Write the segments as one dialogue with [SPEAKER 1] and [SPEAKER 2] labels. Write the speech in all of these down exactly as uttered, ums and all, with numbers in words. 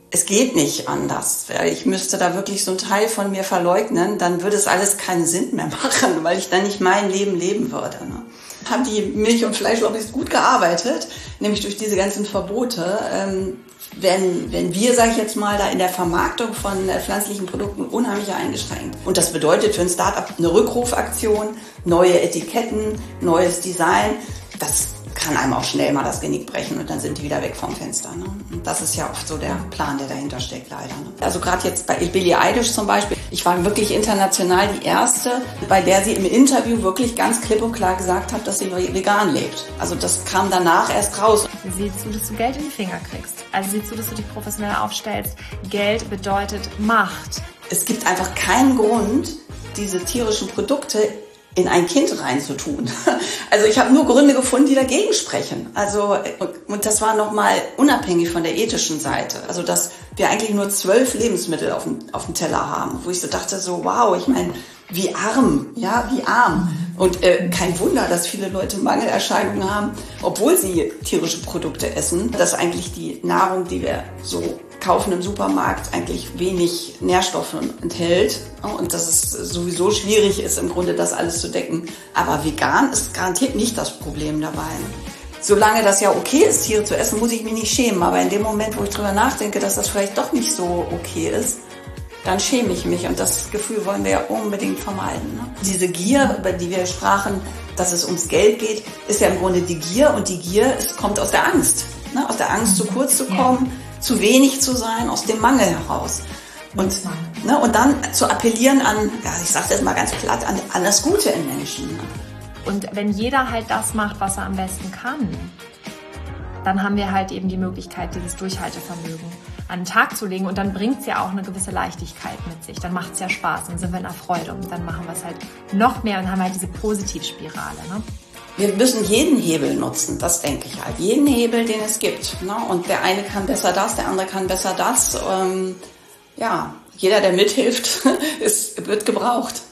[SPEAKER 1] es geht nicht anders. Ich müsste da wirklich so einen Teil von mir verleugnen, dann würde es alles keinen Sinn mehr machen, weil ich dann nicht mein Leben leben würde. Ne? Haben die Milch- und Fleischlobbys gut gearbeitet, nämlich durch diese ganzen Verbote. Ähm, wenn, wenn wir, sage ich jetzt mal, da in der Vermarktung von äh, pflanzlichen Produkten unheimlich eingeschränkt. Und das bedeutet für ein Start-up eine Rückrufaktion, neue Etiketten, neues Design. Das kann einem auch schnell mal das Genick brechen und dann sind die wieder weg vom Fenster. Ne? Und das ist ja oft so der Plan, der dahinter steckt, leider. Ne? Also gerade jetzt bei Billie Eilish zum Beispiel, ich war wirklich international die Erste, bei der sie im Interview wirklich ganz klipp und klar gesagt hat, dass sie vegan lebt. Also das kam danach erst raus.
[SPEAKER 2] Sieh zu, dass du Geld in die Finger kriegst. Also sieh zu, dass du dich professionell aufstellst. Geld bedeutet Macht.
[SPEAKER 1] Es gibt einfach keinen Grund, diese tierischen Produkte in ein Kind reinzutun. Also ich habe nur Gründe gefunden, die dagegen sprechen. Also und, und das war nochmal unabhängig von der ethischen Seite. Also dass wir eigentlich nur zwölf Lebensmittel auf dem, auf dem Teller haben, wo ich so dachte, so wow, ich meine, wie arm, ja, wie arm. Und äh, kein Wunder, dass viele Leute Mangelerscheinungen haben, obwohl sie tierische Produkte essen, dass eigentlich die Nahrung, die wir so kaufen im Supermarkt, eigentlich wenig Nährstoffe enthält und dass es sowieso schwierig ist, im Grunde das alles zu decken. Aber vegan ist garantiert nicht das Problem dabei. Solange das ja okay ist, Tiere zu essen, muss ich mich nicht schämen. Aber in dem Moment, wo ich drüber nachdenke, dass das vielleicht doch nicht so okay ist, dann schäme ich mich. Und das Gefühl wollen wir ja unbedingt vermeiden. Ne? Diese Gier, über die wir sprachen, dass es ums Geld geht, ist ja im Grunde die Gier. Und die Gier ist, kommt aus der Angst. Ne? Aus der Angst, zu kurz zu kommen, ja. zu wenig zu sein, aus dem Mangel heraus. Und, ne, und dann zu appellieren an, ja, ich sage das mal ganz platt, an, an das Gute in Menschen. Ne?
[SPEAKER 2] Und wenn jeder halt das macht, was er am besten kann, dann haben wir halt eben die Möglichkeit, dieses Durchhaltevermögen an den Tag zu legen. Und dann bringt es ja auch eine gewisse Leichtigkeit mit sich. Dann macht es ja Spaß und sind wir in der Freude. Und dann machen wir es halt noch mehr und haben halt diese Positivspirale. Ne?
[SPEAKER 1] Wir müssen jeden Hebel nutzen, das denke ich halt. Jeden Hebel, den es gibt. Ne? Und der eine kann besser das, der andere kann besser das. Ähm, ja, jeder, der mithilft, ist, wird gebraucht.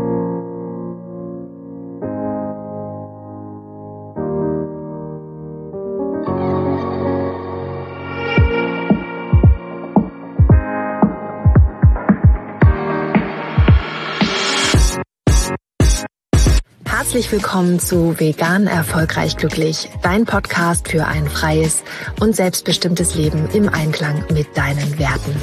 [SPEAKER 3] Herzlich willkommen zu Vegan Erfolgreich Glücklich, dein Podcast für ein freies und selbstbestimmtes Leben im Einklang mit deinen Werten.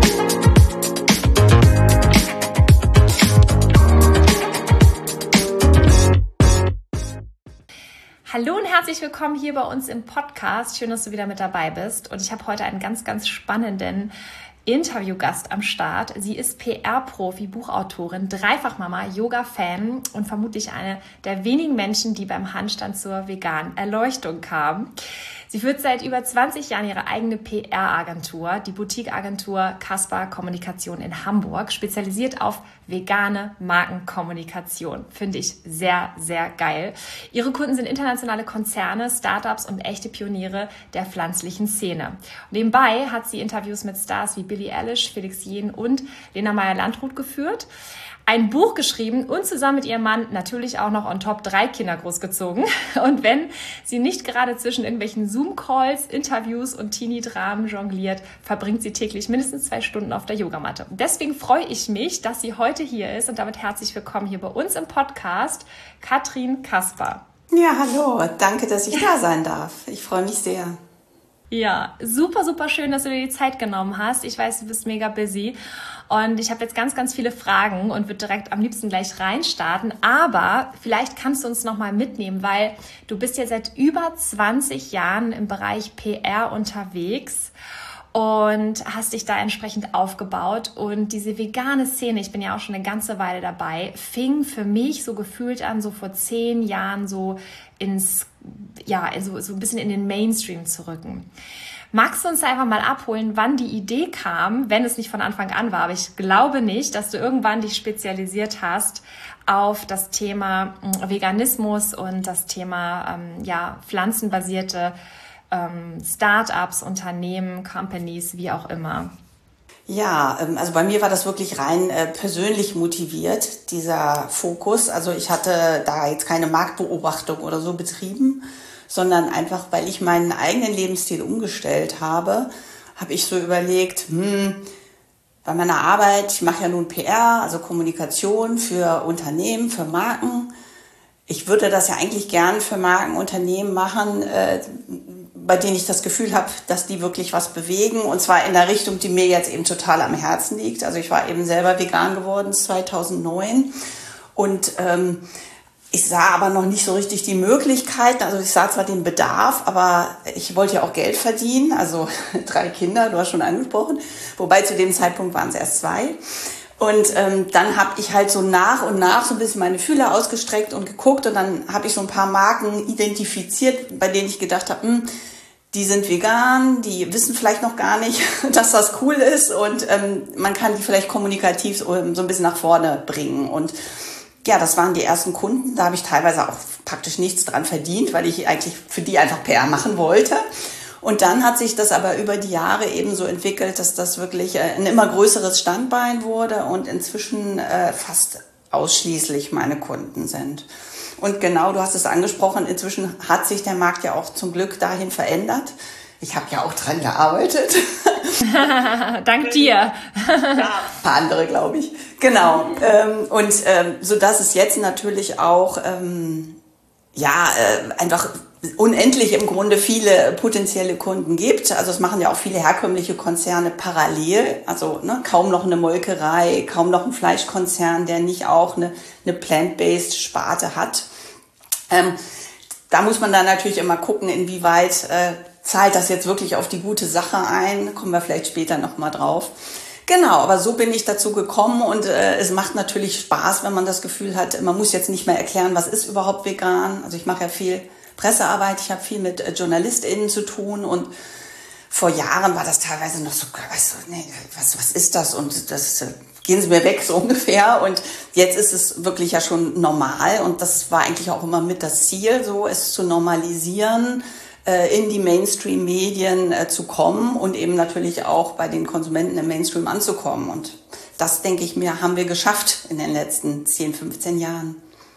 [SPEAKER 2] Hallo und herzlich willkommen hier bei uns im Podcast. Schön, dass du wieder mit dabei bist. Und ich habe heute einen ganz, ganz spannenden Interviewgast am Start. Sie ist P R-Profi, Buchautorin, Dreifachmama, Yoga-Fan und vermutlich eine der wenigen Menschen, die beim Handstand zur veganen Erleuchtung kamen. Sie führt seit über zwanzig Jahren ihre eigene P R-Agentur, die Boutique-Agentur Caspar Kommunikation in Hamburg, spezialisiert auf vegane Markenkommunikation. Finde ich sehr, sehr geil. Ihre Kunden sind internationale Konzerne, Startups und echte Pioniere der pflanzlichen Szene. Und nebenbei hat sie Interviews mit Stars wie Billie Eilish, Felix Jähn und Lena Meyer-Landrut geführt, ein Buch geschrieben und zusammen mit ihrem Mann natürlich auch noch on top drei Kinder großgezogen. Und wenn sie nicht gerade zwischen irgendwelchen Zoom-Calls, Interviews und Teenie-Dramen jongliert, verbringt sie täglich mindestens zwei Stunden auf der Yogamatte. Deswegen freue ich mich, dass sie heute hier ist und damit herzlich willkommen hier bei uns im Podcast, Katrin Caspar.
[SPEAKER 1] Ja, hallo. Danke, dass ich da sein darf. Ich freue mich sehr.
[SPEAKER 2] Ja, super, super schön, dass du dir die Zeit genommen hast. Ich weiß, du bist mega busy und ich habe jetzt ganz, ganz viele Fragen und würde direkt am liebsten gleich reinstarten. Aber vielleicht kannst du uns nochmal mitnehmen, weil du bist ja seit über zwanzig Jahren im Bereich P R unterwegs und hast dich da entsprechend aufgebaut. Und diese vegane Szene, ich bin ja auch schon eine ganze Weile dabei, fing für mich so gefühlt an, so vor zehn Jahren so ins, ja, so, so ein bisschen in den Mainstream zu rücken. Magst du uns einfach mal abholen, wann die Idee kam, wenn es nicht von Anfang an war, aber ich glaube nicht, dass du irgendwann dich spezialisiert hast auf das Thema Veganismus und das Thema ähm, ja, pflanzenbasierte ähm, Startups, Unternehmen, Companies, wie auch immer.
[SPEAKER 1] Ja, also bei mir war das wirklich rein äh, persönlich motiviert, dieser Fokus. Also ich hatte da jetzt keine Marktbeobachtung oder so betrieben, sondern einfach, weil ich meinen eigenen Lebensstil umgestellt habe, habe ich so überlegt, hm, bei meiner Arbeit, ich mache ja nun P R, also Kommunikation für Unternehmen, für Marken. Ich würde das ja eigentlich gern für Markenunternehmen machen, äh, bei denen ich das Gefühl habe, dass die wirklich was bewegen. Und zwar in der Richtung, die mir jetzt eben total am Herzen liegt. Also ich war eben selber vegan geworden zweitausendneun. Und ähm, ich sah aber noch nicht so richtig die Möglichkeiten. Also ich sah zwar den Bedarf, aber ich wollte ja auch Geld verdienen. Also drei Kinder, du hast schon angesprochen. Wobei zu dem Zeitpunkt waren es erst zwei. Und ähm, dann habe ich halt so nach und nach so ein bisschen meine Fühler ausgestreckt und geguckt. Und dann habe ich so ein paar Marken identifiziert, bei denen ich gedacht habe, hm, die sind vegan, die wissen vielleicht noch gar nicht, dass das cool ist. Und ähm, man kann die vielleicht kommunikativ so, so ein bisschen nach vorne bringen. Und ja, das waren die ersten Kunden. Da habe ich teilweise auch praktisch nichts dran verdient, weil ich eigentlich für die einfach P R machen wollte. Und dann hat sich das aber über die Jahre eben so entwickelt, dass das wirklich ein immer größeres Standbein wurde und inzwischen äh, fast ausschließlich meine Kunden sind. Und genau, du hast es angesprochen, inzwischen hat sich der Markt ja auch zum Glück dahin verändert. Ich habe ja auch dran gearbeitet.
[SPEAKER 2] Dank dir.
[SPEAKER 1] Ja, ein paar andere, glaube ich. Genau. Ähm, und ähm, so dass es jetzt natürlich auch ähm, ja äh, einfach unendlich im Grunde viele potenzielle Kunden gibt. Also es machen ja auch viele herkömmliche Konzerne parallel. Also ne, kaum noch eine Molkerei, kaum noch ein Fleischkonzern, der nicht auch eine, eine plant-based Sparte hat. Ähm, da muss man dann natürlich immer gucken, inwieweit äh, zahlt das jetzt wirklich auf die gute Sache ein. Kommen wir vielleicht später nochmal drauf. Genau, aber so bin ich dazu gekommen und äh, es macht natürlich Spaß, wenn man das Gefühl hat, man muss jetzt nicht mehr erklären, was ist überhaupt vegan. Also ich mache ja viel Pressearbeit, ich habe viel mit äh, JournalistInnen zu tun und vor Jahren war das teilweise noch so, weißt du, nee, was, was ist das? Und das äh, gehen Sie mir weg, so ungefähr. Und jetzt ist es wirklich ja schon normal und das war eigentlich auch immer mit das Ziel, so es zu normalisieren, in die Mainstream-Medien äh, zu kommen und eben natürlich auch bei den Konsumenten im Mainstream anzukommen. Und das, denke ich mir, haben wir geschafft in den letzten zehn, fünfzehn Jahren.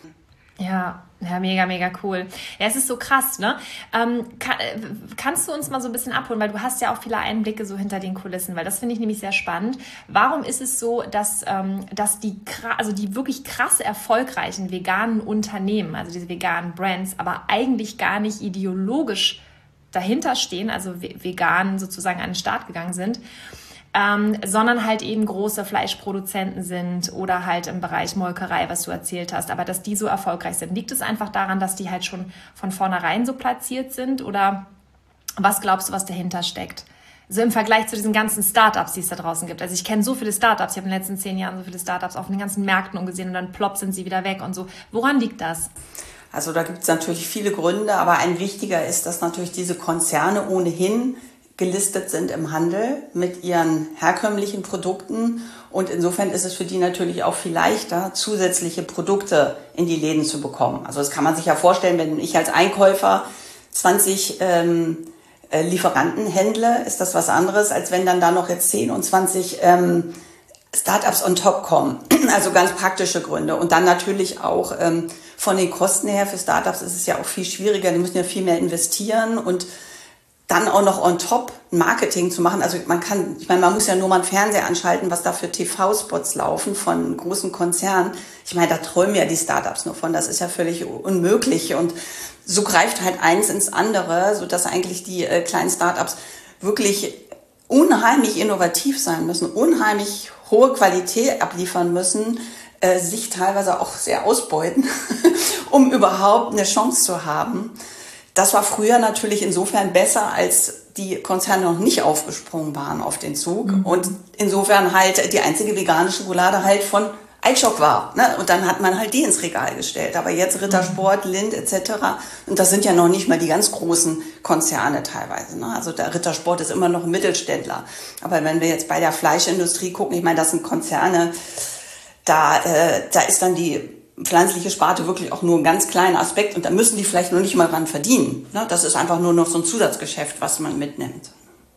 [SPEAKER 2] Ja, ja, mega, mega cool. Ja, es ist so krass, ne? Ähm, kann, kannst du uns mal so ein bisschen abholen, weil du hast ja auch viele Einblicke so hinter den Kulissen, weil das finde ich nämlich sehr spannend. Warum ist es so, dass, ähm, dass die, also die wirklich krass erfolgreichen veganen Unternehmen, also diese veganen Brands, aber eigentlich gar nicht ideologisch dahinter stehen, also vegan sozusagen an den Start gegangen sind, Ähm, sondern halt eben große Fleischproduzenten sind oder halt im Bereich Molkerei, was du erzählt hast, aber dass die so erfolgreich sind. Liegt es einfach daran, dass die halt schon von vornherein so platziert sind oder was glaubst du, was dahinter steckt? So im Vergleich zu diesen ganzen Startups, die es da draußen gibt. Also ich kenne so viele Startups, ich habe in den letzten zehn Jahren so viele Startups auf den ganzen Märkten umgesehen und dann plopp sind sie wieder weg und so. Woran liegt das?
[SPEAKER 1] Also da gibt es natürlich viele Gründe, aber ein wichtiger ist, dass natürlich diese Konzerne ohnehin gelistet sind im Handel mit ihren herkömmlichen Produkten und insofern ist es für die natürlich auch viel leichter, zusätzliche Produkte in die Läden zu bekommen. Also das kann man sich ja vorstellen, wenn ich als Einkäufer zwanzig ähm, äh, Lieferanten händle, ist das was anderes, als wenn dann da noch jetzt zehn und zwanzig ähm, Startups on top kommen. Also ganz praktische Gründe und dann natürlich auch ähm, von den Kosten her für Startups ist es ja auch viel schwieriger, die müssen ja viel mehr investieren und dann auch noch on top Marketing zu machen. Also man kann, ich meine, man muss ja nur mal einen Fernseher anschalten, was da für T V-Spots laufen von großen Konzernen. Ich meine, da träumen ja die Startups nur von. Das ist ja völlig unmöglich. Und so greift halt eins ins andere, sodass eigentlich die äh, kleinen Startups wirklich unheimlich innovativ sein müssen, unheimlich hohe Qualität abliefern müssen, äh, sich teilweise auch sehr ausbeuten, um überhaupt eine Chance zu haben. Das war früher natürlich insofern besser, als die Konzerne noch nicht aufgesprungen waren auf den Zug. Mhm. Und insofern halt die einzige vegane Schokolade halt von Eichschock war. Ne? Und dann hat man halt die ins Regal gestellt. Aber jetzt Rittersport, Lindt et cetera. Und das sind ja noch nicht mal die ganz großen Konzerne teilweise. Ne? Also der Rittersport ist immer noch ein Mittelständler. Aber wenn wir jetzt bei der Fleischindustrie gucken, ich meine, das sind Konzerne, da, äh, da ist dann die pflanzliche Sparte wirklich auch nur ein ganz kleiner Aspekt und da müssen die vielleicht noch nicht mal dran verdienen. Das ist einfach nur noch so ein Zusatzgeschäft, was man mitnimmt.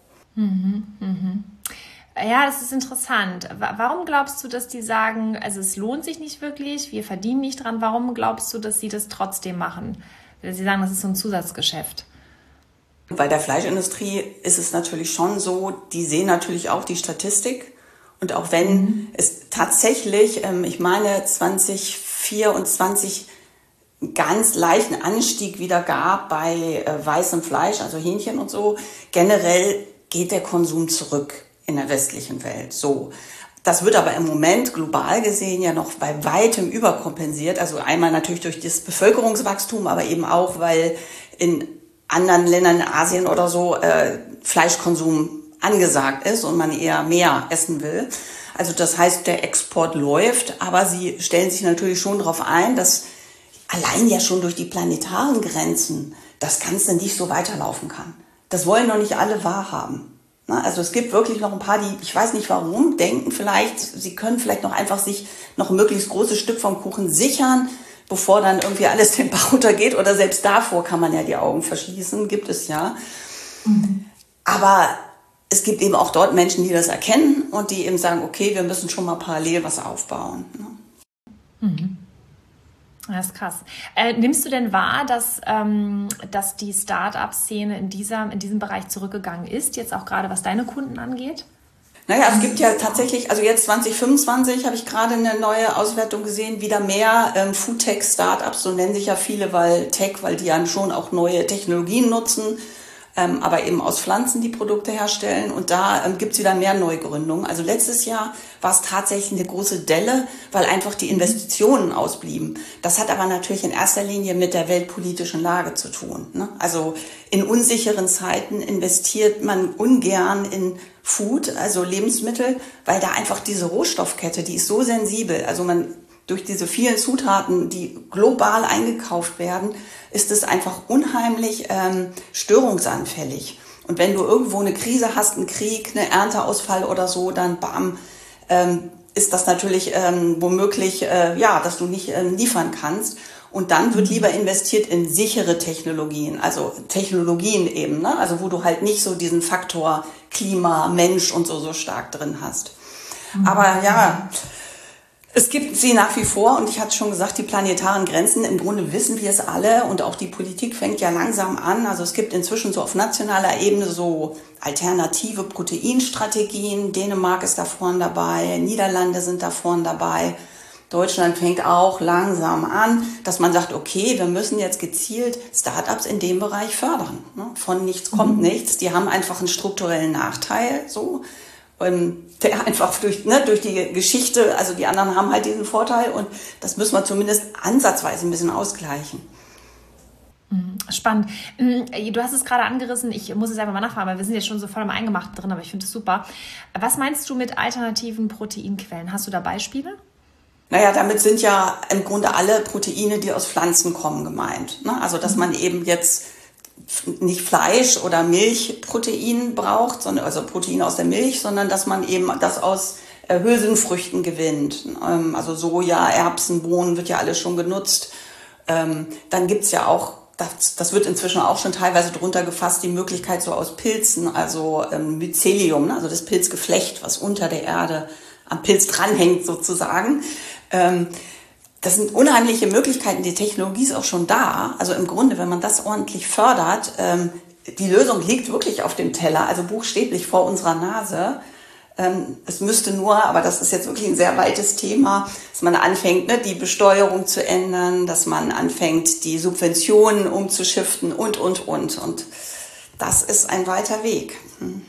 [SPEAKER 2] Mhm, mhm. Ja, das ist interessant. Warum glaubst du, dass die sagen, also es lohnt sich nicht wirklich, wir verdienen nicht dran? Warum glaubst du, dass sie das trotzdem machen? Weil sie sagen, das ist so ein Zusatzgeschäft.
[SPEAKER 1] Bei der Fleischindustrie ist es natürlich schon so, die sehen natürlich auch die Statistik. Und auch wenn mhm. es tatsächlich, ich meine, zwanzig vierundzwanzig einen ganz leichten Anstieg wieder gab bei weißem Fleisch, also Hähnchen und so, generell geht der Konsum zurück in der westlichen Welt. So. Das wird aber im Moment global gesehen ja noch bei weitem überkompensiert. Also einmal natürlich durch das Bevölkerungswachstum, aber eben auch, weil in anderen Ländern in Asien oder so äh, Fleischkonsum angesagt ist und man eher mehr essen will. Also das heißt, der Export läuft, aber sie stellen sich natürlich schon darauf ein, dass allein ja schon durch die planetaren Grenzen das Ganze nicht so weiterlaufen kann. Das wollen noch nicht alle wahrhaben. Also es gibt wirklich noch ein paar, die, ich weiß nicht warum, denken vielleicht, sie können vielleicht noch einfach sich noch ein möglichst großes Stück vom Kuchen sichern, bevor dann irgendwie alles den Bach runtergeht. Oder selbst davor kann man ja die Augen verschließen, gibt es ja. Mhm. Aber es gibt eben auch dort Menschen, die das erkennen und die eben sagen, okay, wir müssen schon mal parallel was aufbauen.
[SPEAKER 2] Mhm. Das ist krass. Äh, nimmst du denn wahr, dass, ähm, dass die Start-up-Szene in, dieser, in diesem Bereich zurückgegangen ist, jetzt auch gerade was deine Kunden angeht?
[SPEAKER 1] Naja, es gibt ja tatsächlich, also jetzt zwanzig fünfundzwanzig habe ich gerade eine neue Auswertung gesehen, wieder mehr ähm, Food-Tech-Startups, so nennen sich ja viele, weil Tech, weil die ja schon auch neue Technologien nutzen, ähm, aber eben aus Pflanzen die Produkte herstellen. Und da ähm, gibt es wieder mehr Neugründungen. Also letztes Jahr war es tatsächlich eine große Delle, weil einfach die Investitionen ausblieben. Das hat aber natürlich in erster Linie mit der weltpolitischen Lage zu tun, ne? Also in unsicheren Zeiten investiert man ungern in Food, also Lebensmittel, weil da einfach diese Rohstoffkette, die ist so sensibel. Also man durch diese vielen Zutaten, die global eingekauft werden, ist es einfach unheimlich ähm, störungsanfällig. Und wenn du irgendwo eine Krise hast, einen Krieg, einen Ernteausfall oder so, dann bam, ähm, ist das natürlich ähm, womöglich, äh, ja, dass du nicht ähm, liefern kannst. Und dann wird lieber investiert in sichere Technologien, also Technologien eben, ne? Also wo du halt nicht so diesen Faktor Klima, Mensch und so so stark drin hast. Mhm. Aber ja, es gibt sie nach wie vor und ich hatte schon gesagt, die planetaren Grenzen, im Grunde wissen wir es alle und auch die Politik fängt ja langsam an. Also es gibt inzwischen so auf nationaler Ebene so alternative Proteinstrategien. Dänemark ist da vorne dabei, Niederlande sind da vorne dabei. Deutschland fängt auch langsam an, dass man sagt, okay, wir müssen jetzt gezielt Startups in dem Bereich fördern. Von nichts kommt mhm. nichts. Die haben einfach einen strukturellen Nachteil, so. Der einfach durch, ne, durch die Geschichte, also die anderen haben halt diesen Vorteil und das müssen wir zumindest ansatzweise ein bisschen ausgleichen.
[SPEAKER 2] Spannend. Du hast es gerade angerissen, ich muss es einfach mal nachfragen, weil wir sind jetzt schon so voll im Eingemachten drin, aber ich finde es super. Was meinst du mit alternativen Proteinquellen? Hast du da Beispiele?
[SPEAKER 1] Naja, damit sind ja im Grunde alle Proteine, die aus Pflanzen kommen, gemeint. Ne? Also, dass man eben jetzt nicht Fleisch oder Milchprotein braucht, sondern also Proteine aus der Milch, sondern dass man eben das aus äh, Hülsenfrüchten gewinnt. Ähm, also Soja, Erbsen, Bohnen wird ja alles schon genutzt. Ähm, dann gibt's ja auch, das, das wird inzwischen auch schon teilweise drunter gefasst, die Möglichkeit so aus Pilzen, also ähm, Mycelium, ne? Also das Pilzgeflecht, was unter der Erde am Pilz dranhängt sozusagen. Ähm, Das sind unheimliche Möglichkeiten, die Technologie ist auch schon da. Also im Grunde, wenn man das ordentlich fördert, ähm, die Lösung liegt wirklich auf dem Teller, also buchstäblich vor unserer Nase. Ähm, es müsste nur, aber das ist jetzt wirklich ein sehr weites Thema, dass man anfängt, ne, die Besteuerung zu ändern, dass man anfängt, die Subventionen umzuschiften und, und, und. Und das ist ein weiter Weg. Hm.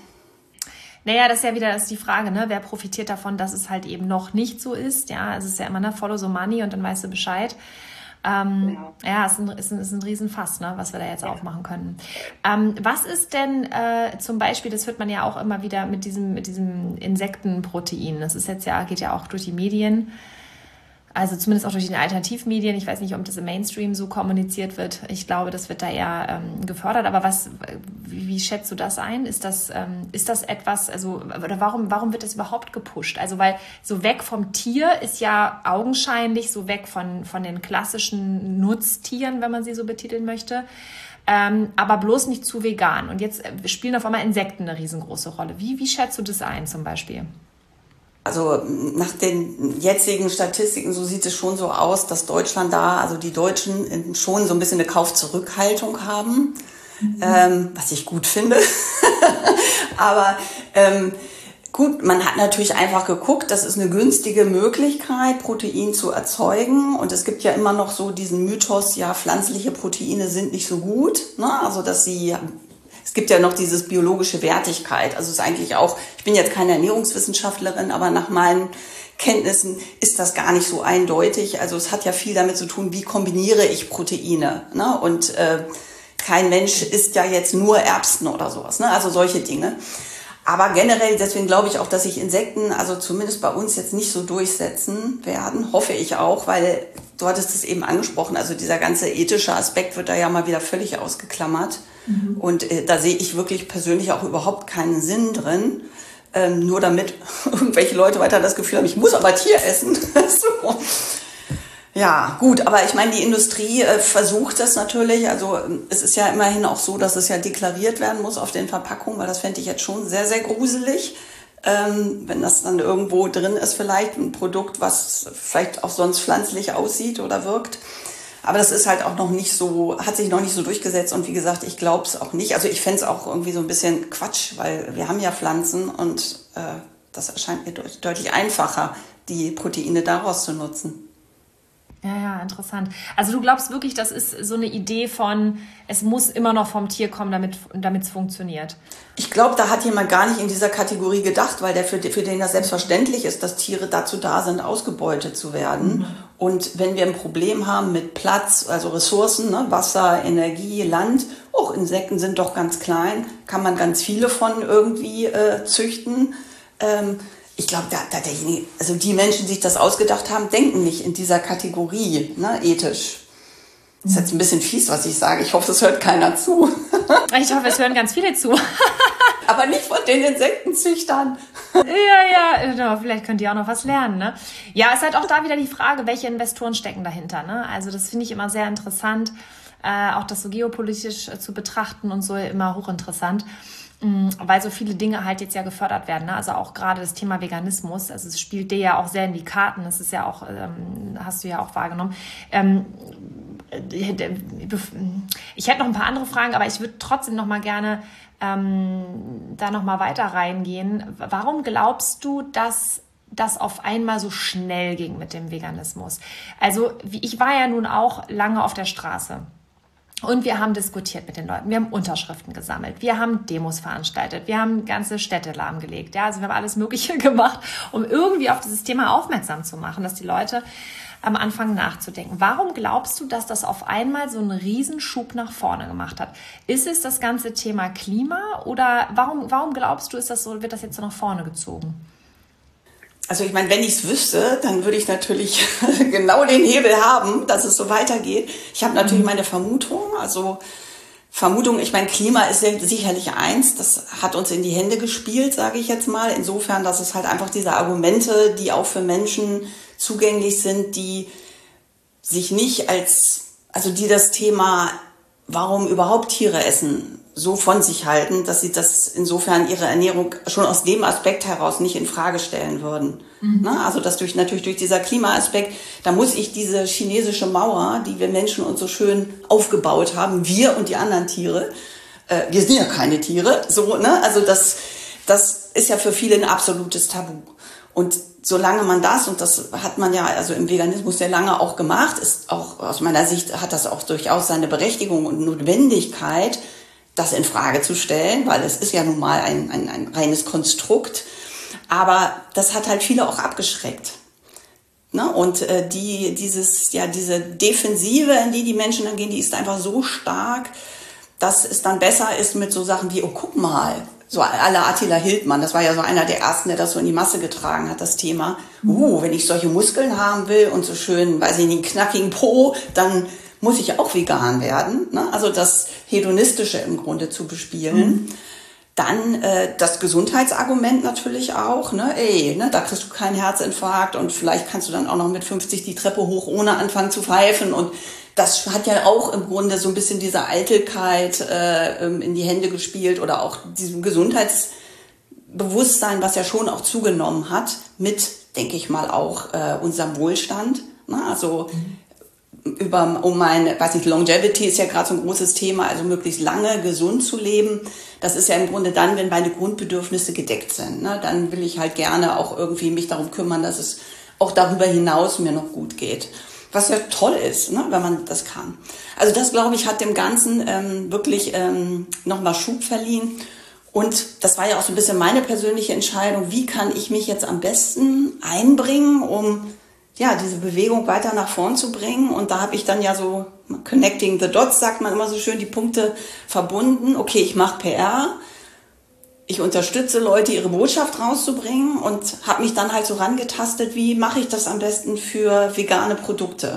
[SPEAKER 2] Naja, das ist ja wieder das ist die Frage, ne? Wer profitiert davon, dass es halt eben noch nicht so ist? Ja, es ist ja immer, ne, follow the money und dann weißt du Bescheid. Ähm, ja, ja ist, ein, ist, ein, ist ein Riesenfass, ne, was wir da jetzt ja. aufmachen können. Ähm, was ist denn äh, zum Beispiel, das hört man ja auch immer wieder mit diesem, mit diesem Insektenprotein. Das ist jetzt ja, geht ja auch durch die Medien. Also zumindest auch durch die Alternativmedien. Ich weiß nicht, ob das im Mainstream so kommuniziert wird. Ich glaube, das wird da eher ähm, gefördert. Aber was, wie, wie schätzt du das ein? Ist das, ähm, ist das etwas, also, oder warum, warum wird das überhaupt gepusht? Also, weil so weg vom Tier ist ja augenscheinlich so weg von, von den klassischen Nutztieren, wenn man sie so betiteln möchte. Ähm, aber bloß nicht zu vegan. Und jetzt spielen auf einmal Insekten eine riesengroße Rolle. Wie, wie schätzt du das ein zum Beispiel?
[SPEAKER 1] Also nach den jetzigen Statistiken, so sieht es schon so aus, dass Deutschland da, also die Deutschen schon so ein bisschen eine Kaufzurückhaltung haben. mhm. ähm, was ich gut finde. Aber ähm, gut, man hat natürlich einfach geguckt, das ist eine günstige Möglichkeit, Protein zu erzeugen. Und es gibt ja immer noch so diesen Mythos, ja, pflanzliche Proteine sind nicht so gut, ne? Also dass sie, es gibt ja noch dieses biologische Wertigkeit. Also es ist eigentlich auch, ich bin jetzt keine Ernährungswissenschaftlerin, aber nach meinen Kenntnissen ist das gar nicht so eindeutig. Also es hat ja viel damit zu tun, wie kombiniere ich Proteine, ne? Und äh, kein Mensch isst ja jetzt nur Erbsen oder sowas, ne? Also solche Dinge. Aber generell, deswegen glaube ich auch, dass sich Insekten, also zumindest bei uns jetzt nicht so durchsetzen werden, hoffe ich auch, weil du hattest es eben angesprochen, also dieser ganze ethische Aspekt wird da ja mal wieder völlig ausgeklammert. Mhm. Und äh, da sehe ich wirklich persönlich auch überhaupt keinen Sinn drin, ähm, nur damit irgendwelche Leute weiter das Gefühl haben, ich muss aber Tier essen. So. Ja, gut, aber ich meine, die Industrie äh, versucht das natürlich. Also es ist ja immerhin auch so, dass es ja deklariert werden muss auf den Verpackungen, weil das fände ich jetzt schon sehr, sehr gruselig, ähm, wenn das dann irgendwo drin ist vielleicht, ein Produkt, was vielleicht auch sonst pflanzlich aussieht oder wirkt. Aber das ist halt auch noch nicht so, hat sich noch nicht so durchgesetzt und wie gesagt, ich glaube es auch nicht. Also ich fände es auch irgendwie so ein bisschen Quatsch, weil wir haben ja Pflanzen und äh, das erscheint mir deut- deutlich einfacher, die Proteine daraus zu nutzen.
[SPEAKER 2] Ja, ja, interessant. Also du glaubst wirklich, das ist so eine Idee von, es muss immer noch vom Tier kommen, damit damit es funktioniert?
[SPEAKER 1] Ich glaube, da hat jemand gar nicht in dieser Kategorie gedacht, weil der für, für den das selbstverständlich ist, dass Tiere dazu da sind, ausgebeutet zu werden. Mhm. Und wenn wir ein Problem haben mit Platz, also Ressourcen, ne, Wasser, Energie, Land, auch Insekten sind doch ganz klein, kann man ganz viele von irgendwie äh, züchten. Ähm, Ich glaube, da, da derjenige, also die Menschen, die sich das ausgedacht haben, denken nicht in dieser Kategorie, ne, ethisch. Das ist jetzt ein bisschen fies, was ich sage. Ich hoffe, es hört keiner zu.
[SPEAKER 2] Ich hoffe, es hören ganz viele zu.
[SPEAKER 1] Aber nicht von den Insektenzüchtern.
[SPEAKER 2] Ja, ja, vielleicht könnt ihr auch noch was lernen, ne? Ja, ist halt auch da wieder die Frage, welche Investoren stecken dahinter, ne? Also das finde ich immer sehr interessant, äh, auch das so geopolitisch äh, zu betrachten und so immer hochinteressant. Weil so viele Dinge halt jetzt ja gefördert werden, ne? Also auch gerade das Thema Veganismus, also es spielt dir ja auch sehr in die Karten, das ist ja auch, ähm, hast du ja auch wahrgenommen. Ähm, ich hätte noch ein paar andere Fragen, aber ich würde trotzdem noch mal gerne ähm, da noch mal weiter reingehen. Warum glaubst du, dass das auf einmal so schnell ging mit dem Veganismus? Also ich war ja nun auch lange auf der Straße. Und wir haben diskutiert mit den Leuten, wir haben Unterschriften gesammelt, wir haben Demos veranstaltet, wir haben ganze Städte lahmgelegt. Ja, also wir haben alles Mögliche gemacht, um irgendwie auf dieses Thema aufmerksam zu machen, dass die Leute am Anfang nachzudenken. Warum glaubst du, dass das auf einmal so einen Riesenschub nach vorne gemacht hat? Ist es das ganze Thema Klima oder warum, warum glaubst du, ist das so, wird das jetzt so nach vorne gezogen?
[SPEAKER 1] Also ich meine, wenn ich es wüsste, dann würde ich natürlich genau den Hebel haben, dass es so weitergeht. Ich habe natürlich meine Vermutung, also Vermutung, ich meine, Klima ist ja sicherlich eins, das hat uns in die Hände gespielt, sage ich jetzt mal. Insofern, dass es halt einfach diese Argumente, die auch für Menschen zugänglich sind, die sich nicht als, also die das Thema, warum überhaupt Tiere essen, so von sich halten, dass sie das insofern ihre Ernährung schon aus dem Aspekt heraus nicht in Frage stellen würden. Mhm. Na, also das durch natürlich durch dieser Klimaaspekt, da muss ich diese chinesische Mauer, die wir Menschen uns so schön aufgebaut haben, wir und die anderen Tiere, äh, wir sind ja keine Tiere, so, ne? Also das, das ist ja für viele ein absolutes Tabu. Und solange man das, und das hat man ja also im Veganismus sehr lange auch gemacht, ist auch aus meiner Sicht hat das auch durchaus seine Berechtigung und Notwendigkeit, das in Frage zu stellen, weil es ist ja nun mal ein, ein, ein reines Konstrukt. Aber das hat halt viele auch abgeschreckt. Ne? Und äh, die, dieses, ja, diese Defensive, in die die Menschen dann gehen, die ist einfach so stark, dass es dann besser ist mit so Sachen wie, oh, guck mal, so à la Attila Hildmann, das war ja so einer der ersten, der das so in die Masse getragen hat, das Thema. Uh, wenn ich solche Muskeln haben will und so schön, weiß ich nicht, knackigen Po, dann muss ich auch vegan werden, ne? Also das Hedonistische im Grunde zu bespielen. Mhm. Dann äh, das Gesundheitsargument natürlich auch, ne? Ey, ne, da kriegst du keinen Herzinfarkt und vielleicht kannst du dann auch noch mit fünfzig die Treppe hoch, ohne anfangen zu pfeifen. Und das hat ja auch im Grunde so ein bisschen diese Eitelkeit äh, in die Hände gespielt oder auch diesem Gesundheitsbewusstsein, was ja schon auch zugenommen hat, mit, denke ich mal, auch äh, unserem Wohlstand. Ne? Also mhm. über, um meine, weiß nicht, Longevity ist ja gerade so ein großes Thema, also möglichst lange gesund zu leben. Das ist ja im Grunde dann, wenn meine Grundbedürfnisse gedeckt sind. Ne? Dann will ich halt gerne auch irgendwie mich darum kümmern, dass es auch darüber hinaus mir noch gut geht. Was ja toll ist, ne, wenn man das kann. Also das, glaube ich, hat dem Ganzen ähm, wirklich ähm, nochmal Schub verliehen. Und das war ja auch so ein bisschen meine persönliche Entscheidung, wie kann ich mich jetzt am besten einbringen, um ja diese Bewegung weiter nach vorn zu bringen. Und da habe ich dann ja so, connecting the dots, sagt man immer so schön, die Punkte verbunden. Okay, ich mache P R, ich unterstütze Leute, ihre Botschaft rauszubringen und habe mich dann halt so rangetastet, wie mache ich das am besten für vegane Produkte.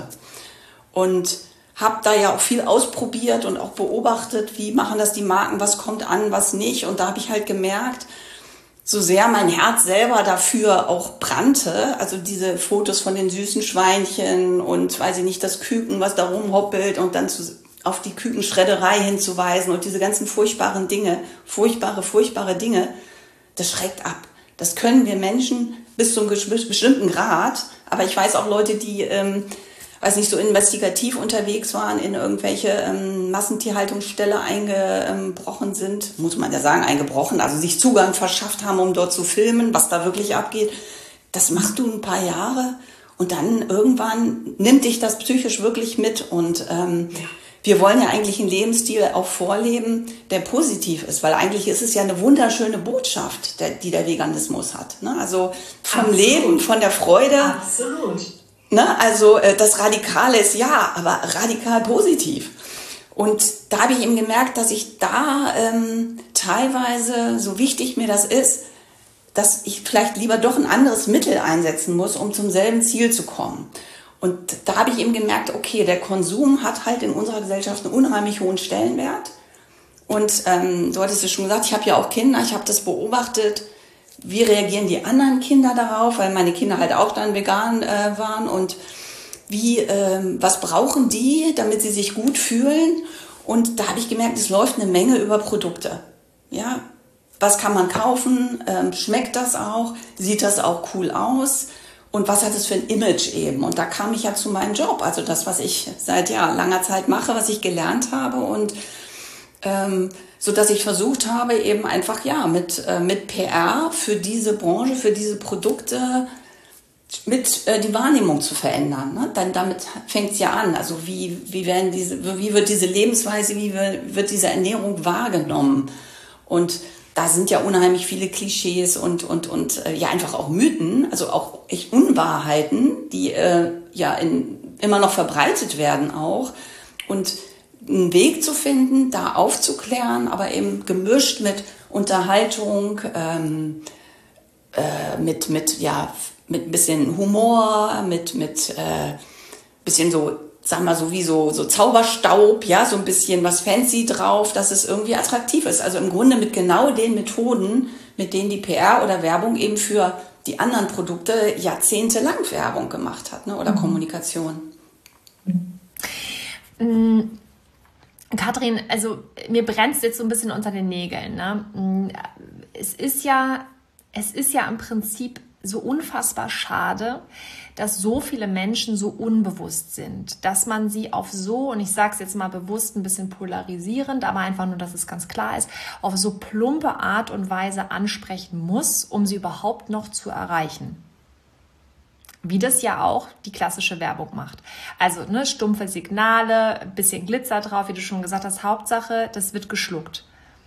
[SPEAKER 1] Und habe da ja auch viel ausprobiert und auch beobachtet, wie machen das die Marken, was kommt an, was nicht. Und da habe ich halt gemerkt, so sehr mein Herz selber dafür auch brannte, also diese Fotos von den süßen Schweinchen und weiß ich nicht, das Küken, was da rumhoppelt und dann zu, auf die Kükenschredderei hinzuweisen und diese ganzen furchtbaren Dinge, furchtbare, furchtbare Dinge, das schreckt ab. Das können wir Menschen bis zu einem bestimmten Grad, aber ich weiß auch Leute, die, ähm, weiß nicht, so investigativ unterwegs waren, in irgendwelche ähm, Massentierhaltungsställe eingebrochen sind, muss man ja sagen, eingebrochen, also sich Zugang verschafft haben, um dort zu filmen, was da wirklich abgeht. Das machst du ein paar Jahre und dann irgendwann nimmt dich das psychisch wirklich mit und ähm, ja. Wir wollen ja eigentlich einen Lebensstil auch vorleben, der positiv ist, weil eigentlich ist es ja eine wunderschöne Botschaft, der, die der Veganismus hat. Ne? Also vom Absolut. Leben, von der Freude.
[SPEAKER 2] Absolut.
[SPEAKER 1] Ne? Also das Radikale ist ja, aber radikal positiv. Und da habe ich eben gemerkt, dass ich da ähm, teilweise, so wichtig mir das ist, dass ich vielleicht lieber doch ein anderes Mittel einsetzen muss, um zum selben Ziel zu kommen. Und da habe ich eben gemerkt, okay, der Konsum hat halt in unserer Gesellschaft einen unheimlich hohen Stellenwert. Und ähm, du hattest es schon gesagt, ich habe ja auch Kinder, ich habe das beobachtet, wie reagieren die anderen Kinder darauf, weil meine Kinder halt auch dann vegan äh, waren. Und wie, ähm, was brauchen die, damit sie sich gut fühlen? Und da habe ich gemerkt, es läuft eine Menge über Produkte. Ja, was kann man kaufen? Ähm, schmeckt das auch? Sieht das auch cool aus? Und was hat es für ein Image eben? Und da kam ich ja zu meinem Job, also das, was ich seit ja, langer Zeit mache, was ich gelernt habe und ähm, so dass ich versucht habe, eben einfach ja mit äh, mit P R für diese Branche, für diese Produkte mit äh, die Wahrnehmung zu verändern. Ne? Dann damit fängt es ja an. Also wie wie werden diese, wie wird diese Lebensweise, wie wird diese Ernährung wahrgenommen? Und da sind ja unheimlich viele Klischees und und und äh, ja einfach auch Mythen, also auch echt Unwahrheiten, die äh, ja in, immer noch verbreitet werden auch. Und einen Weg zu finden, da aufzuklären, aber eben gemischt mit Unterhaltung, ähm, äh, mit mit ja mit ein bisschen Humor, mit mit äh, bisschen so, sag mal, so wie so, so Zauberstaub, ja, so ein bisschen was fancy drauf, dass es irgendwie attraktiv ist. Also im Grunde mit genau den Methoden, mit denen die P R oder Werbung eben für die anderen Produkte jahrzehntelang Werbung gemacht hat, ne, oder mhm. Kommunikation.
[SPEAKER 2] Mhm. Katrin, also mir brennt es jetzt so ein bisschen unter den Nägeln. Ne? Es ist ja, es ist ja im Prinzip so unfassbar schade, dass so viele Menschen so unbewusst sind, dass man sie auf so, und ich sage es jetzt mal bewusst ein bisschen polarisierend, aber einfach nur, dass es ganz klar ist, auf so plumpe Art und Weise ansprechen muss, um sie überhaupt noch zu erreichen. Wie das ja auch die klassische Werbung macht. Also ne, stumpfe Signale, ein bisschen Glitzer drauf, wie du schon gesagt hast, Hauptsache, das wird geschluckt.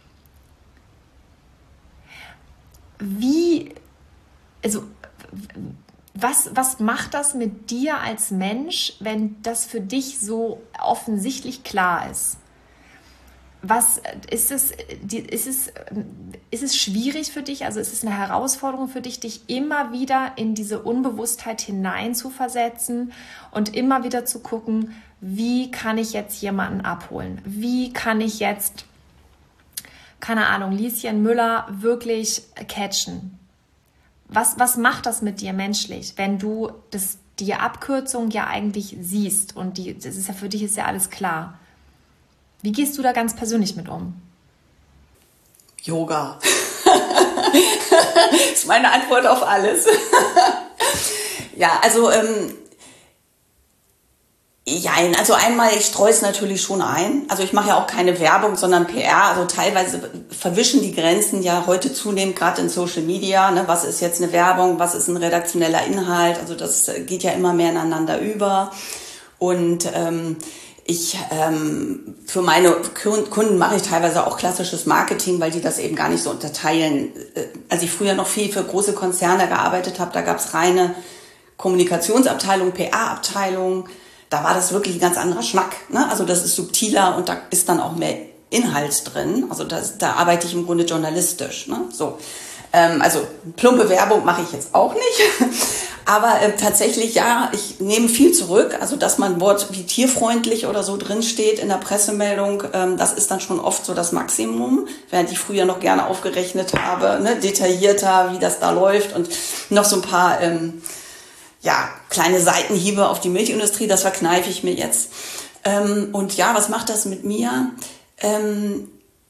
[SPEAKER 2] Wie, also was, was macht das mit dir als Mensch, wenn das für dich so offensichtlich klar ist? Was ist es, ist es, ist es schwierig für dich? Also ist es eine Herausforderung für dich, dich immer wieder in diese Unbewusstheit hinein zu versetzen und immer wieder zu gucken, wie kann ich jetzt jemanden abholen? Wie kann ich jetzt, keine Ahnung, Lieschen Müller wirklich catchen? Was, was macht das mit dir menschlich, wenn du das, die Abkürzung ja eigentlich siehst und die, das ist ja für dich ist ja alles klar? Wie gehst du da ganz persönlich mit um?
[SPEAKER 1] Yoga. Das ist meine Antwort auf alles. Ja, also ähm, Ja, also einmal, ich streue es natürlich schon ein. Also ich mache ja auch keine Werbung, sondern P R. Also teilweise verwischen die Grenzen ja heute zunehmend, gerade in Social Media. Ne? Was ist jetzt eine Werbung, was ist ein redaktioneller Inhalt? Also das geht ja immer mehr ineinander über. Und ähm, ich ähm, für meine Kunden mache ich teilweise auch klassisches Marketing, weil die das eben gar nicht so unterteilen. Als ich früher noch viel für große Konzerne gearbeitet habe, da gab es reine Kommunikationsabteilung, P R-Abteilung. Da war das wirklich ein ganz anderer Schmack. Ne? Also das ist subtiler und da ist dann auch mehr Inhalt drin. Also das, da arbeite ich im Grunde journalistisch. Ne? So, ähm, also plumpe Werbung mache ich jetzt auch nicht. Aber äh, tatsächlich, ja, ich nehme viel zurück. Also dass mal ein Wort wie tierfreundlich oder so drin steht in der Pressemeldung, ähm, das ist dann schon oft so das Maximum. Während ich früher noch gerne aufgerechnet habe, ne? Detaillierter, wie das da läuft und noch so ein paar... Ähm, ja, kleine Seitenhiebe auf die Milchindustrie, das verkneife ich mir jetzt. Ähm, und ja, was macht das mit mir? Ähm,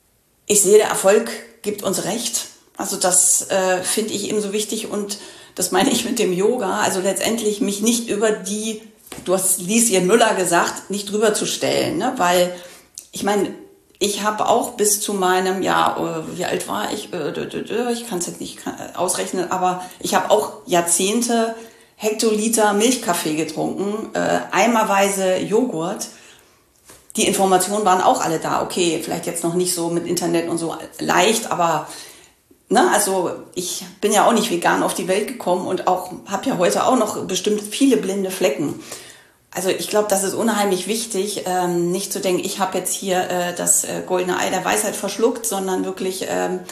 [SPEAKER 1] ich sehe, der Erfolg gibt uns recht. Also das äh, finde ich ebenso wichtig und das meine ich mit dem Yoga. Also letztendlich mich nicht über die, du hast Lieschen Müller gesagt, nicht drüber zu stellen, ne? Weil ich meine, ich habe auch bis zu meinem, ja, wie alt war ich? Ich kann es jetzt nicht ausrechnen, aber ich habe auch Jahrzehnte Hektoliter Milchkaffee getrunken, äh, eimerweise Joghurt. Die Informationen waren auch alle da. Okay, vielleicht jetzt noch nicht so mit Internet und so leicht, aber ne, also ich bin ja auch nicht vegan auf die Welt gekommen und auch habe ja heute auch noch bestimmt viele blinde Flecken. Also ich glaube, das ist unheimlich wichtig, ähm, nicht zu denken, ich habe jetzt hier äh, das äh, goldene Ei der Weisheit verschluckt, sondern wirklich ähm,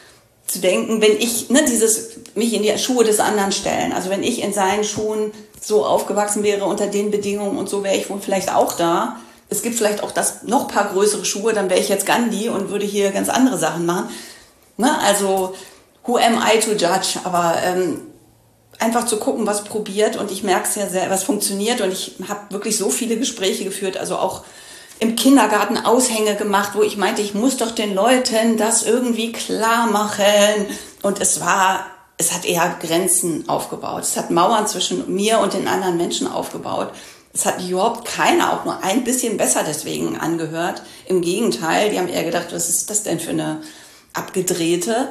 [SPEAKER 1] zu denken, wenn ich, ne, dieses, mich in die Schuhe des anderen stellen. Also wenn ich in seinen Schuhen so aufgewachsen wäre unter den Bedingungen und so wäre ich wohl vielleicht auch da. Es gibt vielleicht auch das noch paar größere Schuhe, dann wäre ich jetzt Gandhi und würde hier ganz andere Sachen machen. Ne, also, who am I to judge? Aber ähm, einfach zu gucken, was probiert und ich merke es ja sehr, was funktioniert und ich habe wirklich so viele Gespräche geführt, also auch im Kindergarten Aushänge gemacht, wo ich meinte, ich muss doch den Leuten das irgendwie klar machen. Und es war, es hat eher Grenzen aufgebaut. Es hat Mauern zwischen mir und den anderen Menschen aufgebaut. Es hat überhaupt keiner auch nur ein bisschen besser deswegen angehört. Im Gegenteil, die haben eher gedacht, was ist das denn für eine abgedrehte?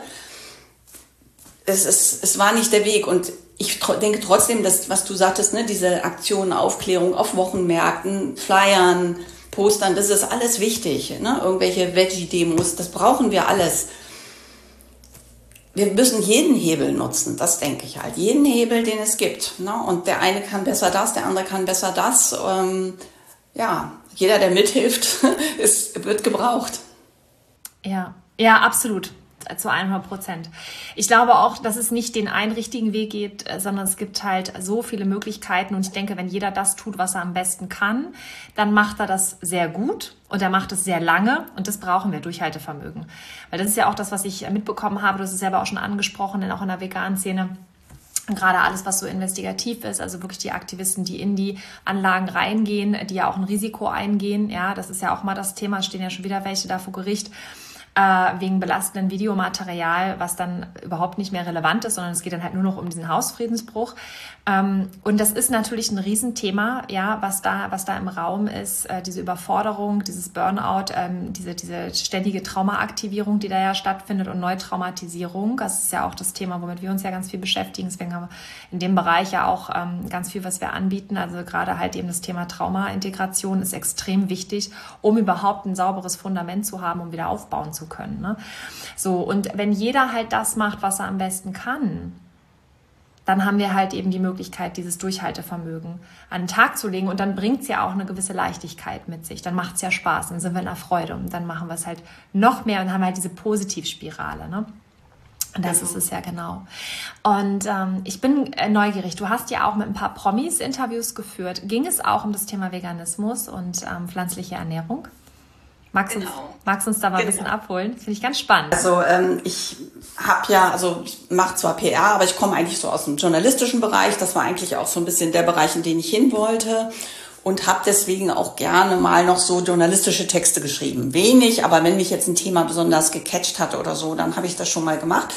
[SPEAKER 1] Es, ist, es war nicht der Weg und ich denke trotzdem, dass, was du sagtest, ne, diese Aktionen, Aufklärung auf Wochenmärkten, Flyern, Postern, das ist alles wichtig, ne? Irgendwelche Veggie-Demos, das brauchen wir alles. Wir müssen jeden Hebel nutzen, das denke ich halt. Jeden Hebel, den es gibt. Ne? Und der eine kann besser das, der andere kann besser das. Ähm, ja, jeder, der mithilft, ist, wird gebraucht.
[SPEAKER 2] Ja, ja, absolut. Zu hundert Prozent. Ich glaube auch, dass es nicht den einen richtigen Weg geht, sondern es gibt halt so viele Möglichkeiten. Und ich denke, wenn jeder das tut, was er am besten kann, dann macht er das sehr gut und er macht es sehr lange. Und das brauchen wir, Durchhaltevermögen. Weil das ist ja auch das, was ich mitbekommen habe. Du hast es selber auch schon angesprochen, denn auch in der veganen Szene. Und gerade alles, was so investigativ ist, also wirklich die Aktivisten, die in die Anlagen reingehen, die ja auch ein Risiko eingehen. Ja, das ist ja auch mal das Thema, stehen ja schon wieder welche da vor Gericht. Wegen belastenden Videomaterial, was dann überhaupt nicht mehr relevant ist, sondern es geht dann halt nur noch um diesen Hausfriedensbruch. Und das ist natürlich ein Riesenthema, ja, was da, was da im Raum ist, diese Überforderung, dieses Burnout, diese, diese ständige Traumaaktivierung, die da ja stattfindet und Neutraumatisierung. Das ist ja auch das Thema, womit wir uns ja ganz viel beschäftigen. Deswegen haben wir in dem Bereich ja auch ganz viel, was wir anbieten. Also gerade halt eben das Thema Trauma-Integration ist extrem wichtig, um überhaupt ein sauberes Fundament zu haben, um wieder aufbauen zu können. Ne? So, und wenn jeder halt das macht, was er am besten kann, dann haben wir halt eben die Möglichkeit, dieses Durchhaltevermögen an den Tag zu legen und dann bringt es ja auch eine gewisse Leichtigkeit mit sich. Dann macht es ja Spaß, dann sind wir in der Freude und dann machen wir es halt noch mehr und haben halt diese Positivspirale. Ne? Und das ist es ja genau. Und ähm, ich bin äh, neugierig. Du hast ja auch mit ein paar Promis Interviews geführt. Ging es auch um das Thema Veganismus und ähm, pflanzliche Ernährung? Magst, genau. uns, magst du uns da mal genau. ein bisschen abholen? Das finde ich ganz spannend.
[SPEAKER 1] Also ähm, ich habe ja, also ich mache zwar P R, aber ich komme eigentlich so aus dem journalistischen Bereich. Das war eigentlich auch so ein bisschen der Bereich, in den ich hin wollte. Und habe deswegen auch gerne mal noch so journalistische Texte geschrieben. Wenig, aber wenn mich jetzt ein Thema besonders gecatcht hatte oder so, dann habe ich das schon mal gemacht.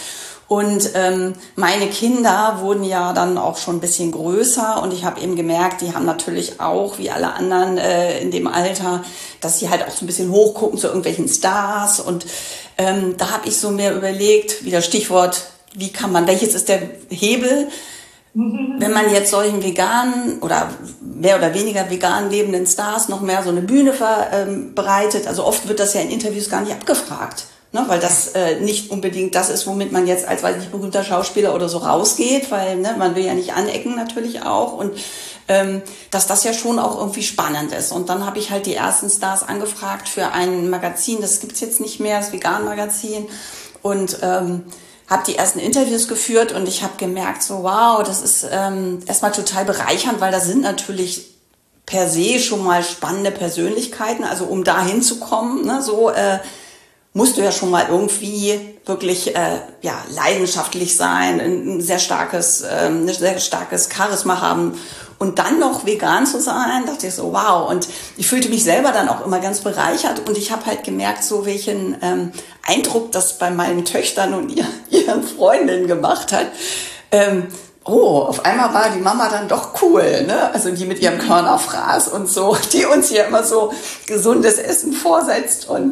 [SPEAKER 1] Und ähm, meine Kinder wurden ja dann auch schon ein bisschen größer und ich habe eben gemerkt, die haben natürlich auch, wie alle anderen äh, in dem Alter, dass sie halt auch so ein bisschen hochgucken zu irgendwelchen Stars. Und ähm, da habe ich so mir überlegt, wieder Stichwort, wie kann man, welches ist der Hebel, wenn man jetzt solchen veganen oder mehr oder weniger vegan lebenden Stars noch mehr so eine Bühne verbreitet. Also oft wird das ja in Interviews gar nicht abgefragt, ne? Weil das äh, nicht unbedingt das ist, womit man jetzt als, weiß nicht, berühmter Schauspieler oder so rausgeht, weil ne, man will ja nicht anecken natürlich auch und ähm, dass das ja schon auch irgendwie spannend ist. Und dann habe ich halt die ersten Stars angefragt für ein Magazin, das gibt's jetzt nicht mehr, das Vegan-Magazin und ähm, habe die ersten Interviews geführt und ich habe gemerkt, so wow, das ist ähm, erstmal total bereichernd, weil da sind natürlich per se schon mal spannende Persönlichkeiten. Also um da hinzukommen, ne, so äh, musst du ja schon mal irgendwie wirklich äh, ja leidenschaftlich sein, ein sehr starkes, ähm, ein sehr starkes Charisma haben. Und dann noch vegan zu sein, dachte ich so, wow. Und ich fühlte mich selber dann auch immer ganz bereichert. Und ich habe halt gemerkt, so welchen ähm, Eindruck das bei meinen Töchtern und ihr, ihren Freundinnen gemacht hat. Ähm, oh, auf einmal war die Mama dann doch cool, ne? Also die mit ihrem Körnerfraß und so, die uns hier immer so gesundes Essen vorsetzt. Und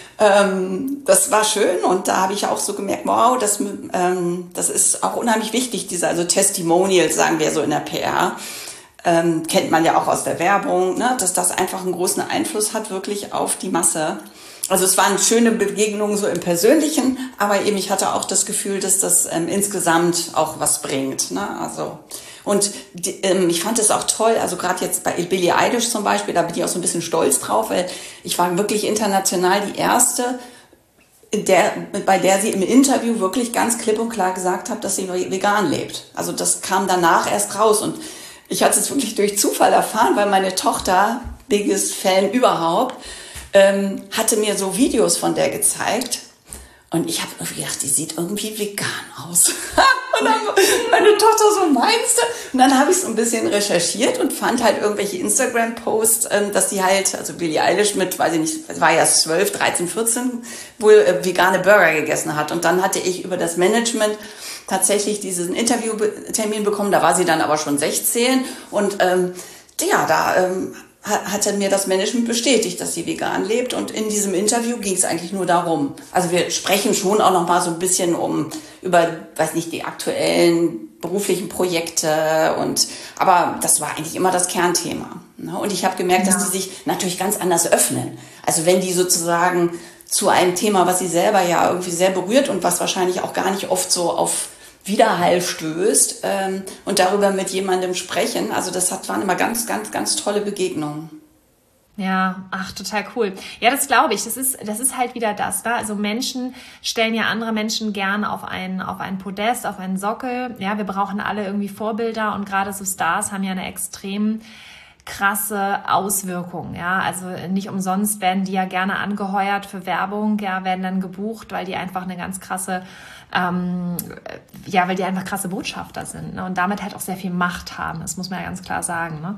[SPEAKER 1] ähm, das war schön. Und da habe ich auch so gemerkt, wow, das, ähm, das ist auch unheimlich wichtig, diese also Testimonials, sagen wir so in der P R. Ähm, kennt man ja auch aus der Werbung, ne, dass das einfach einen großen Einfluss hat wirklich auf die Masse. Also es waren schöne Begegnungen so im Persönlichen, aber eben ich hatte auch das Gefühl, dass das ähm, insgesamt auch was bringt. Ne? Also und die, ähm, ich fand es auch toll, also gerade jetzt bei Billie Eilish zum Beispiel, da bin ich auch so ein bisschen stolz drauf, weil ich war wirklich international die erste, der, bei der sie im Interview wirklich ganz klipp und klar gesagt hat, dass sie vegan lebt. Also das kam danach erst raus und ich hatte es wirklich durch Zufall erfahren, weil meine Tochter, biggest Fan überhaupt, ähm, hatte mir so Videos von der gezeigt. Und ich habe irgendwie gedacht, die sieht irgendwie vegan aus. Und dann meine Tochter so, meinst du? Und dann habe ich so ein bisschen recherchiert und fand halt irgendwelche Instagram-Posts, ähm, dass die halt, also Billie Eilish mit, weiß ich nicht, war ja zwölf, dreizehn, vierzehn, wohl äh, vegane Burger gegessen hat. Und dann hatte ich über das Management tatsächlich diesen Interviewtermin bekommen. Da war sie dann aber schon sechzehn. Und ähm, ja, da ähm, hatte mir das Management bestätigt, dass sie vegan lebt. Und in diesem Interview ging es eigentlich nur darum. Also wir sprechen schon auch noch mal so ein bisschen um über, weiß nicht, die aktuellen beruflichen Projekte. Und aber das war eigentlich immer das Kernthema. Ne? Und ich habe gemerkt, ja, dass die sich natürlich ganz anders öffnen. Also wenn die sozusagen zu einem Thema, was sie selber ja irgendwie sehr berührt und was wahrscheinlich auch gar nicht oft so auf Widerhall stößt ähm, und darüber mit jemandem sprechen. Also das hat, waren immer ganz, ganz, ganz tolle Begegnungen.
[SPEAKER 2] Ja, ach, total cool. Ja, das glaube ich. Das ist, das ist halt wieder das, ne? Also Menschen stellen ja andere Menschen gern auf ein, auf ein Podest, auf einen Sockel. Ja, wir brauchen alle irgendwie Vorbilder und gerade so Stars haben ja eine extrem krasse Auswirkungen, ja, also nicht umsonst werden die ja gerne angeheuert für Werbung, ja, werden dann gebucht, weil die einfach eine ganz krasse, ähm, ja, weil die einfach krasse Botschafter sind, ne? Und damit halt auch sehr viel Macht haben, das muss man ja ganz klar sagen, ne?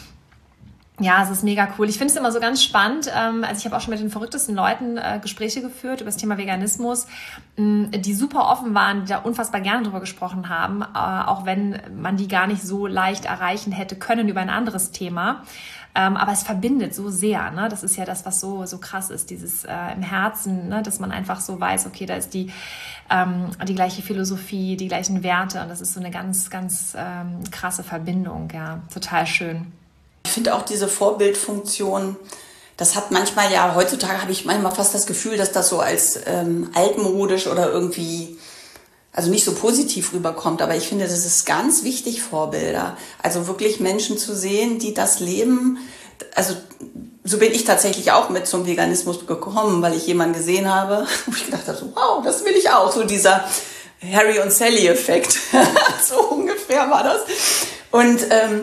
[SPEAKER 2] Ja, es ist mega cool. Ich finde es immer so ganz spannend. Ähm, also ich habe auch schon mit den verrücktesten Leuten äh, Gespräche geführt über das Thema Veganismus, mh, die super offen waren, die da unfassbar gerne drüber gesprochen haben, äh, auch wenn man die gar nicht so leicht erreichen hätte können über ein anderes Thema. Ähm, aber es verbindet so sehr, ne? Das ist ja das, was so so krass ist, dieses äh, im Herzen, ne? Dass man einfach so weiß, okay, da ist die ähm, die gleiche Philosophie, die gleichen Werte und das ist so eine ganz, ganz ähm, krasse Verbindung. Ja, total schön.
[SPEAKER 1] Ich finde auch diese Vorbildfunktion, das hat manchmal ja, heutzutage habe ich manchmal fast das Gefühl, dass das so als ähm, altmodisch oder irgendwie, also nicht so positiv rüberkommt. Aber ich finde, das ist ganz wichtig, Vorbilder. Also wirklich Menschen zu sehen, die das leben. Also so bin ich tatsächlich auch mit zum Veganismus gekommen, weil ich jemanden gesehen habe, wo ich gedacht habe, so, wow, das will ich auch. So dieser Harry und Sally-Effekt. So ungefähr war das. Und ähm,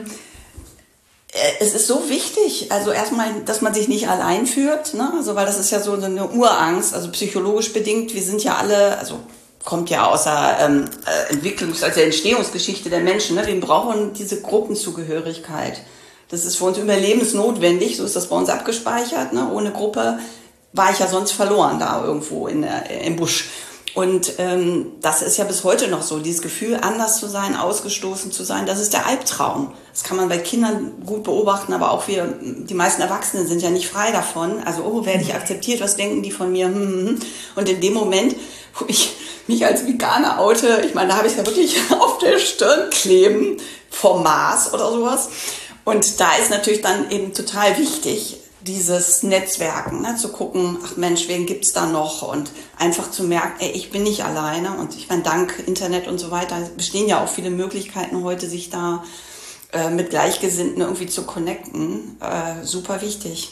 [SPEAKER 1] es ist so wichtig, also erstmal, dass man sich nicht allein fühlt, ne? Also, weil das ist ja so eine Urangst, also psychologisch bedingt. Wir sind ja alle, also kommt ja aus der ähm, Entwicklungs-, also der Entstehungsgeschichte der Menschen, ne? Wir brauchen diese Gruppenzugehörigkeit. Das ist für uns überlebensnotwendig, so ist das bei uns abgespeichert, ne? Ohne Gruppe war ich ja sonst verloren da irgendwo in der, im Busch. Und ähm, das ist ja bis heute noch so, dieses Gefühl, anders zu sein, ausgestoßen zu sein, das ist der Albtraum. Das kann man bei Kindern gut beobachten, aber auch wir, die meisten Erwachsenen sind ja nicht frei davon. Also, oh, werde ich akzeptiert, was denken die von mir? Und in dem Moment, wo ich mich als Veganer oute, ich meine, da habe ich es ja wirklich auf der Stirn kleben, vom Mars oder sowas. Und da ist natürlich dann eben total wichtig, dieses Netzwerken, ne, zu gucken, ach Mensch, wen gibt's da noch? Und einfach zu merken, ey, ich bin nicht alleine. Und ich meine, dank Internet und so weiter bestehen ja auch viele Möglichkeiten heute, sich da äh, mit Gleichgesinnten irgendwie zu connecten. Äh, super wichtig.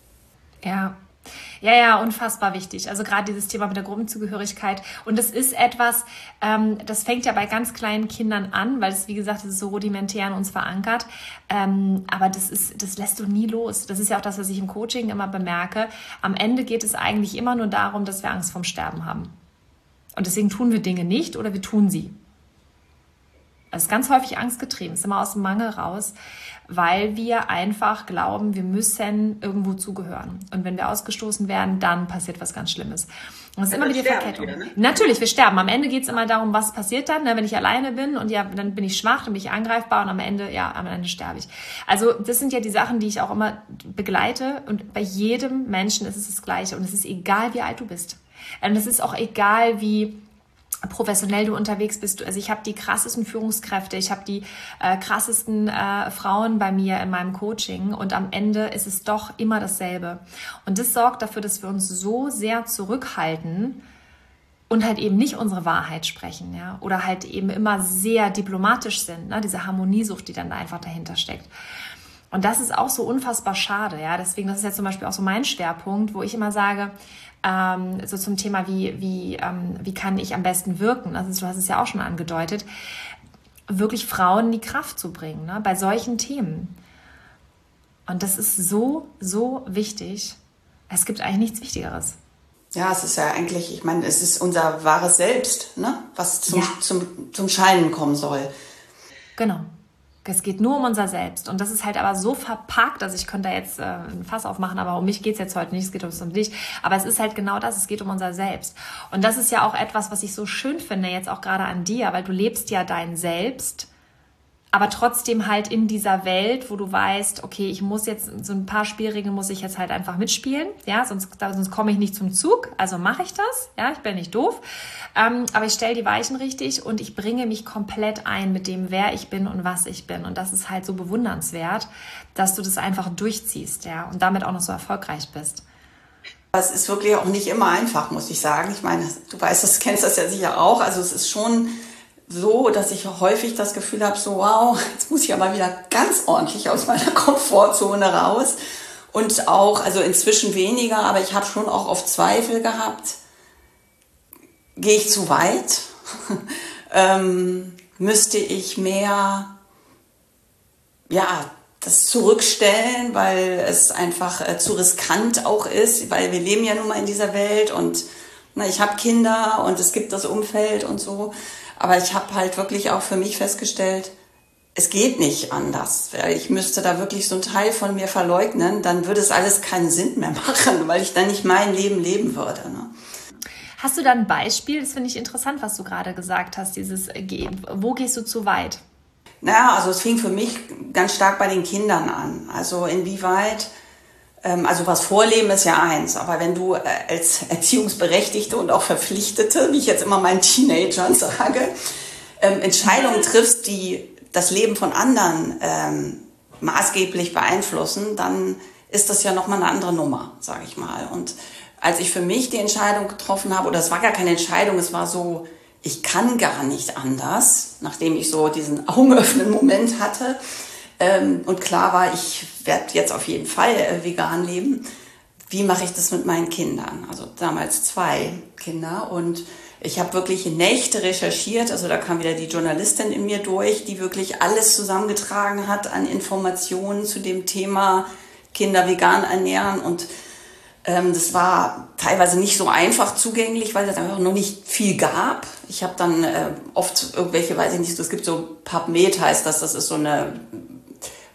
[SPEAKER 2] Ja. Ja, ja, unfassbar wichtig. Also gerade dieses Thema mit der Gruppenzugehörigkeit. Und das ist etwas, ähm, das fängt ja bei ganz kleinen Kindern an, weil es, wie gesagt, das ist so rudimentär in uns verankert. Ähm, aber das ist, das lässt du nie los. Das ist ja auch das, was ich im Coaching immer bemerke. Am Ende geht es eigentlich immer nur darum, dass wir Angst vorm Sterben haben. Und deswegen tun wir Dinge nicht oder wir tun sie. Also es ist ganz häufig angstgetrieben, es ist immer aus dem Mangel raus, weil wir einfach glauben, wir müssen irgendwo zugehören. Und wenn wir ausgestoßen werden, dann passiert was ganz Schlimmes. Und es ist immer wieder die Verkettung. Wieder, ne? Natürlich, wir sterben. Am Ende geht es immer darum, was passiert dann, ne? Wenn ich alleine bin und ja, dann bin ich schwach, dann bin ich angreifbar und am Ende, ja, am Ende sterbe ich. Also das sind ja die Sachen, die ich auch immer begleite und bei jedem Menschen ist es das Gleiche und es ist egal, wie alt du bist. Und es ist auch egal, wie professionell du unterwegs bist. Also ich habe die krassesten Führungskräfte, ich habe die äh, krassesten äh, Frauen bei mir in meinem Coaching und am Ende ist es doch immer dasselbe. Und das sorgt dafür, dass wir uns so sehr zurückhalten und halt eben nicht unsere Wahrheit sprechen, ja, oder halt eben immer sehr diplomatisch sind, ne? Diese Harmoniesucht, die dann da einfach dahinter steckt. Und das ist auch so unfassbar schade, ja. Deswegen, das ist ja zum Beispiel auch so mein Schwerpunkt, wo ich immer sage, ähm, so zum Thema, wie, wie, ähm, wie kann ich am besten wirken? Also, du hast es ja auch schon angedeutet, wirklich Frauen in die Kraft zu bringen, ne, bei solchen Themen. Und das ist so, so wichtig. Es gibt eigentlich nichts Wichtigeres.
[SPEAKER 1] Ja, es ist ja eigentlich, ich meine, es ist unser wahres Selbst, ne, was zum, ja. zum, zum Scheinen kommen soll.
[SPEAKER 2] Genau. Es geht nur um unser Selbst. Und das ist halt aber so verpackt, also ich könnte da jetzt äh, ein Fass aufmachen, aber um mich geht es jetzt heute nicht, es geht um dich. Aber es ist halt genau das, es geht um unser Selbst. Und das ist ja auch etwas, was ich so schön finde, jetzt auch gerade an dir, weil du lebst ja dein Selbst, aber trotzdem halt in dieser Welt, wo du weißt, okay, ich muss jetzt, so ein paar Spielregeln muss ich jetzt halt einfach mitspielen, ja, sonst, sonst komme ich nicht zum Zug, also mache ich das, ja, ich bin nicht doof, ähm, aber ich stelle die Weichen richtig und ich bringe mich komplett ein mit dem, wer ich bin und was ich bin und das ist halt so bewundernswert, dass du das einfach durchziehst, ja, und damit auch noch so erfolgreich bist.
[SPEAKER 1] Es ist wirklich auch nicht immer einfach, muss ich sagen, ich meine, du weißt das, kennst das ja sicher auch, also es ist schon so, dass ich häufig das Gefühl habe, so wow, jetzt muss ich aber wieder ganz ordentlich aus meiner Komfortzone raus. Und auch, also inzwischen weniger, aber ich habe schon auch oft Zweifel gehabt. Gehe ich zu weit? ähm, müsste ich mehr, ja, das zurückstellen, weil es einfach äh, zu riskant auch ist, weil wir leben ja nun mal in dieser Welt und na, ich habe Kinder und es gibt das Umfeld und so. Aber ich habe halt wirklich auch für mich festgestellt, es geht nicht anders. Ich müsste da wirklich so einen Teil von mir verleugnen, dann würde es alles keinen Sinn mehr machen, weil ich dann nicht mein Leben leben würde. Ne?
[SPEAKER 2] Hast du da ein Beispiel? Das finde ich interessant, was du gerade gesagt hast. Dieses, wo gehst du zu weit?
[SPEAKER 1] Naja, also es fing für mich ganz stark bei den Kindern an. Also inwieweit... Also was vorleben ist ja eins, aber wenn du als Erziehungsberechtigte und auch Verpflichtete, wie ich jetzt immer meinen Teenagern sage, Entscheidungen triffst, die das Leben von anderen ähm, maßgeblich beeinflussen, dann ist das ja nochmal eine andere Nummer, sage ich mal. Und als ich für mich die Entscheidung getroffen habe, oder es war gar keine Entscheidung, es war so, ich kann gar nicht anders, nachdem ich so diesen augenöffnenden Moment hatte, und klar war, ich werde jetzt auf jeden Fall vegan leben. Wie mache ich das mit meinen Kindern? Also damals zwei Kinder und ich habe wirklich Nächte recherchiert. Also da kam wieder die Journalistin in mir durch, die wirklich alles zusammengetragen hat an Informationen zu dem Thema Kinder vegan ernähren. Und ähm, das war teilweise nicht so einfach zugänglich, weil es einfach noch nicht viel gab. Ich habe dann äh, oft irgendwelche, weiß ich nicht, es gibt so PubMed heißt das, das ist so eine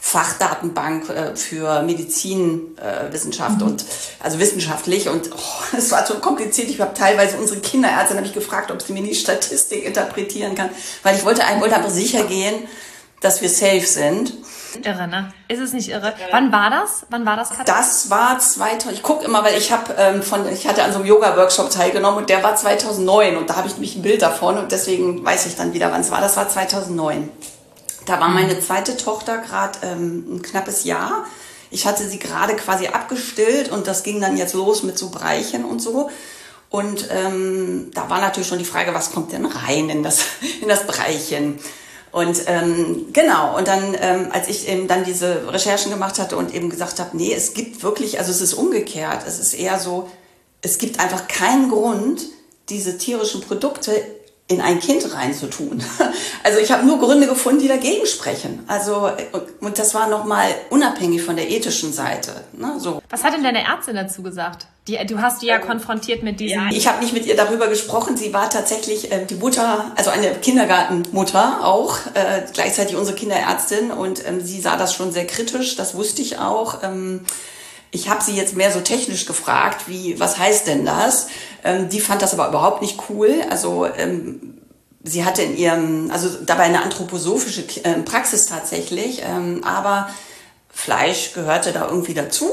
[SPEAKER 1] Fachdatenbank äh, für Medizinwissenschaft äh, mhm. und also wissenschaftlich und oh, es war so kompliziert. Ich habe teilweise unsere Kinderärztin habe ich gefragt, ob sie mir die Statistik interpretieren kann, weil ich wollte, ich wollte einfach sicher gehen, dass wir safe sind.
[SPEAKER 2] Irre, ne? Ist es nicht irre? Wann war das? Wann war das? Katja?
[SPEAKER 1] Das war zweitausend. Ich gucke immer, weil ich habe ähm, von, ich hatte an so einem Yoga-Workshop teilgenommen und der war zweitausendneun und da habe ich nämlich ein Bild davon und deswegen weiß ich dann wieder, wann es war. Das war zweitausendneun. Da war meine zweite Tochter gerade ähm, ein knappes Jahr. Ich hatte sie gerade quasi abgestillt und das ging dann jetzt los mit so Breichen und so. Und ähm, da war natürlich schon die Frage, was kommt denn rein in das, in das Breichen? Und ähm, genau, und dann, ähm, als ich eben dann diese Recherchen gemacht hatte und eben gesagt habe, nee, es gibt wirklich, also es ist umgekehrt, es ist eher so, es gibt einfach keinen Grund, diese tierischen Produkte in ein Kind reinzutun. Also ich habe nur Gründe gefunden, die dagegen sprechen. Also und das war nochmal unabhängig von der ethischen Seite. Ne? So.
[SPEAKER 2] Was hat denn deine Ärztin dazu gesagt? Die, du hast die ja konfrontiert mit diesen...
[SPEAKER 1] Ja, ich habe nicht mit ihr darüber gesprochen. Sie war tatsächlich äh, die Mutter, also eine Kindergartenmutter auch, äh, gleichzeitig unsere Kinderärztin. Und ähm, sie sah das schon sehr kritisch, das wusste ich auch. Ähm, Ich habe sie jetzt mehr so technisch gefragt, wie, was heißt denn das? Ähm, die fand das aber überhaupt nicht cool. Also ähm, sie hatte in ihrem, also dabei eine anthroposophische äh, Praxis tatsächlich, ähm, aber Fleisch gehörte da irgendwie dazu.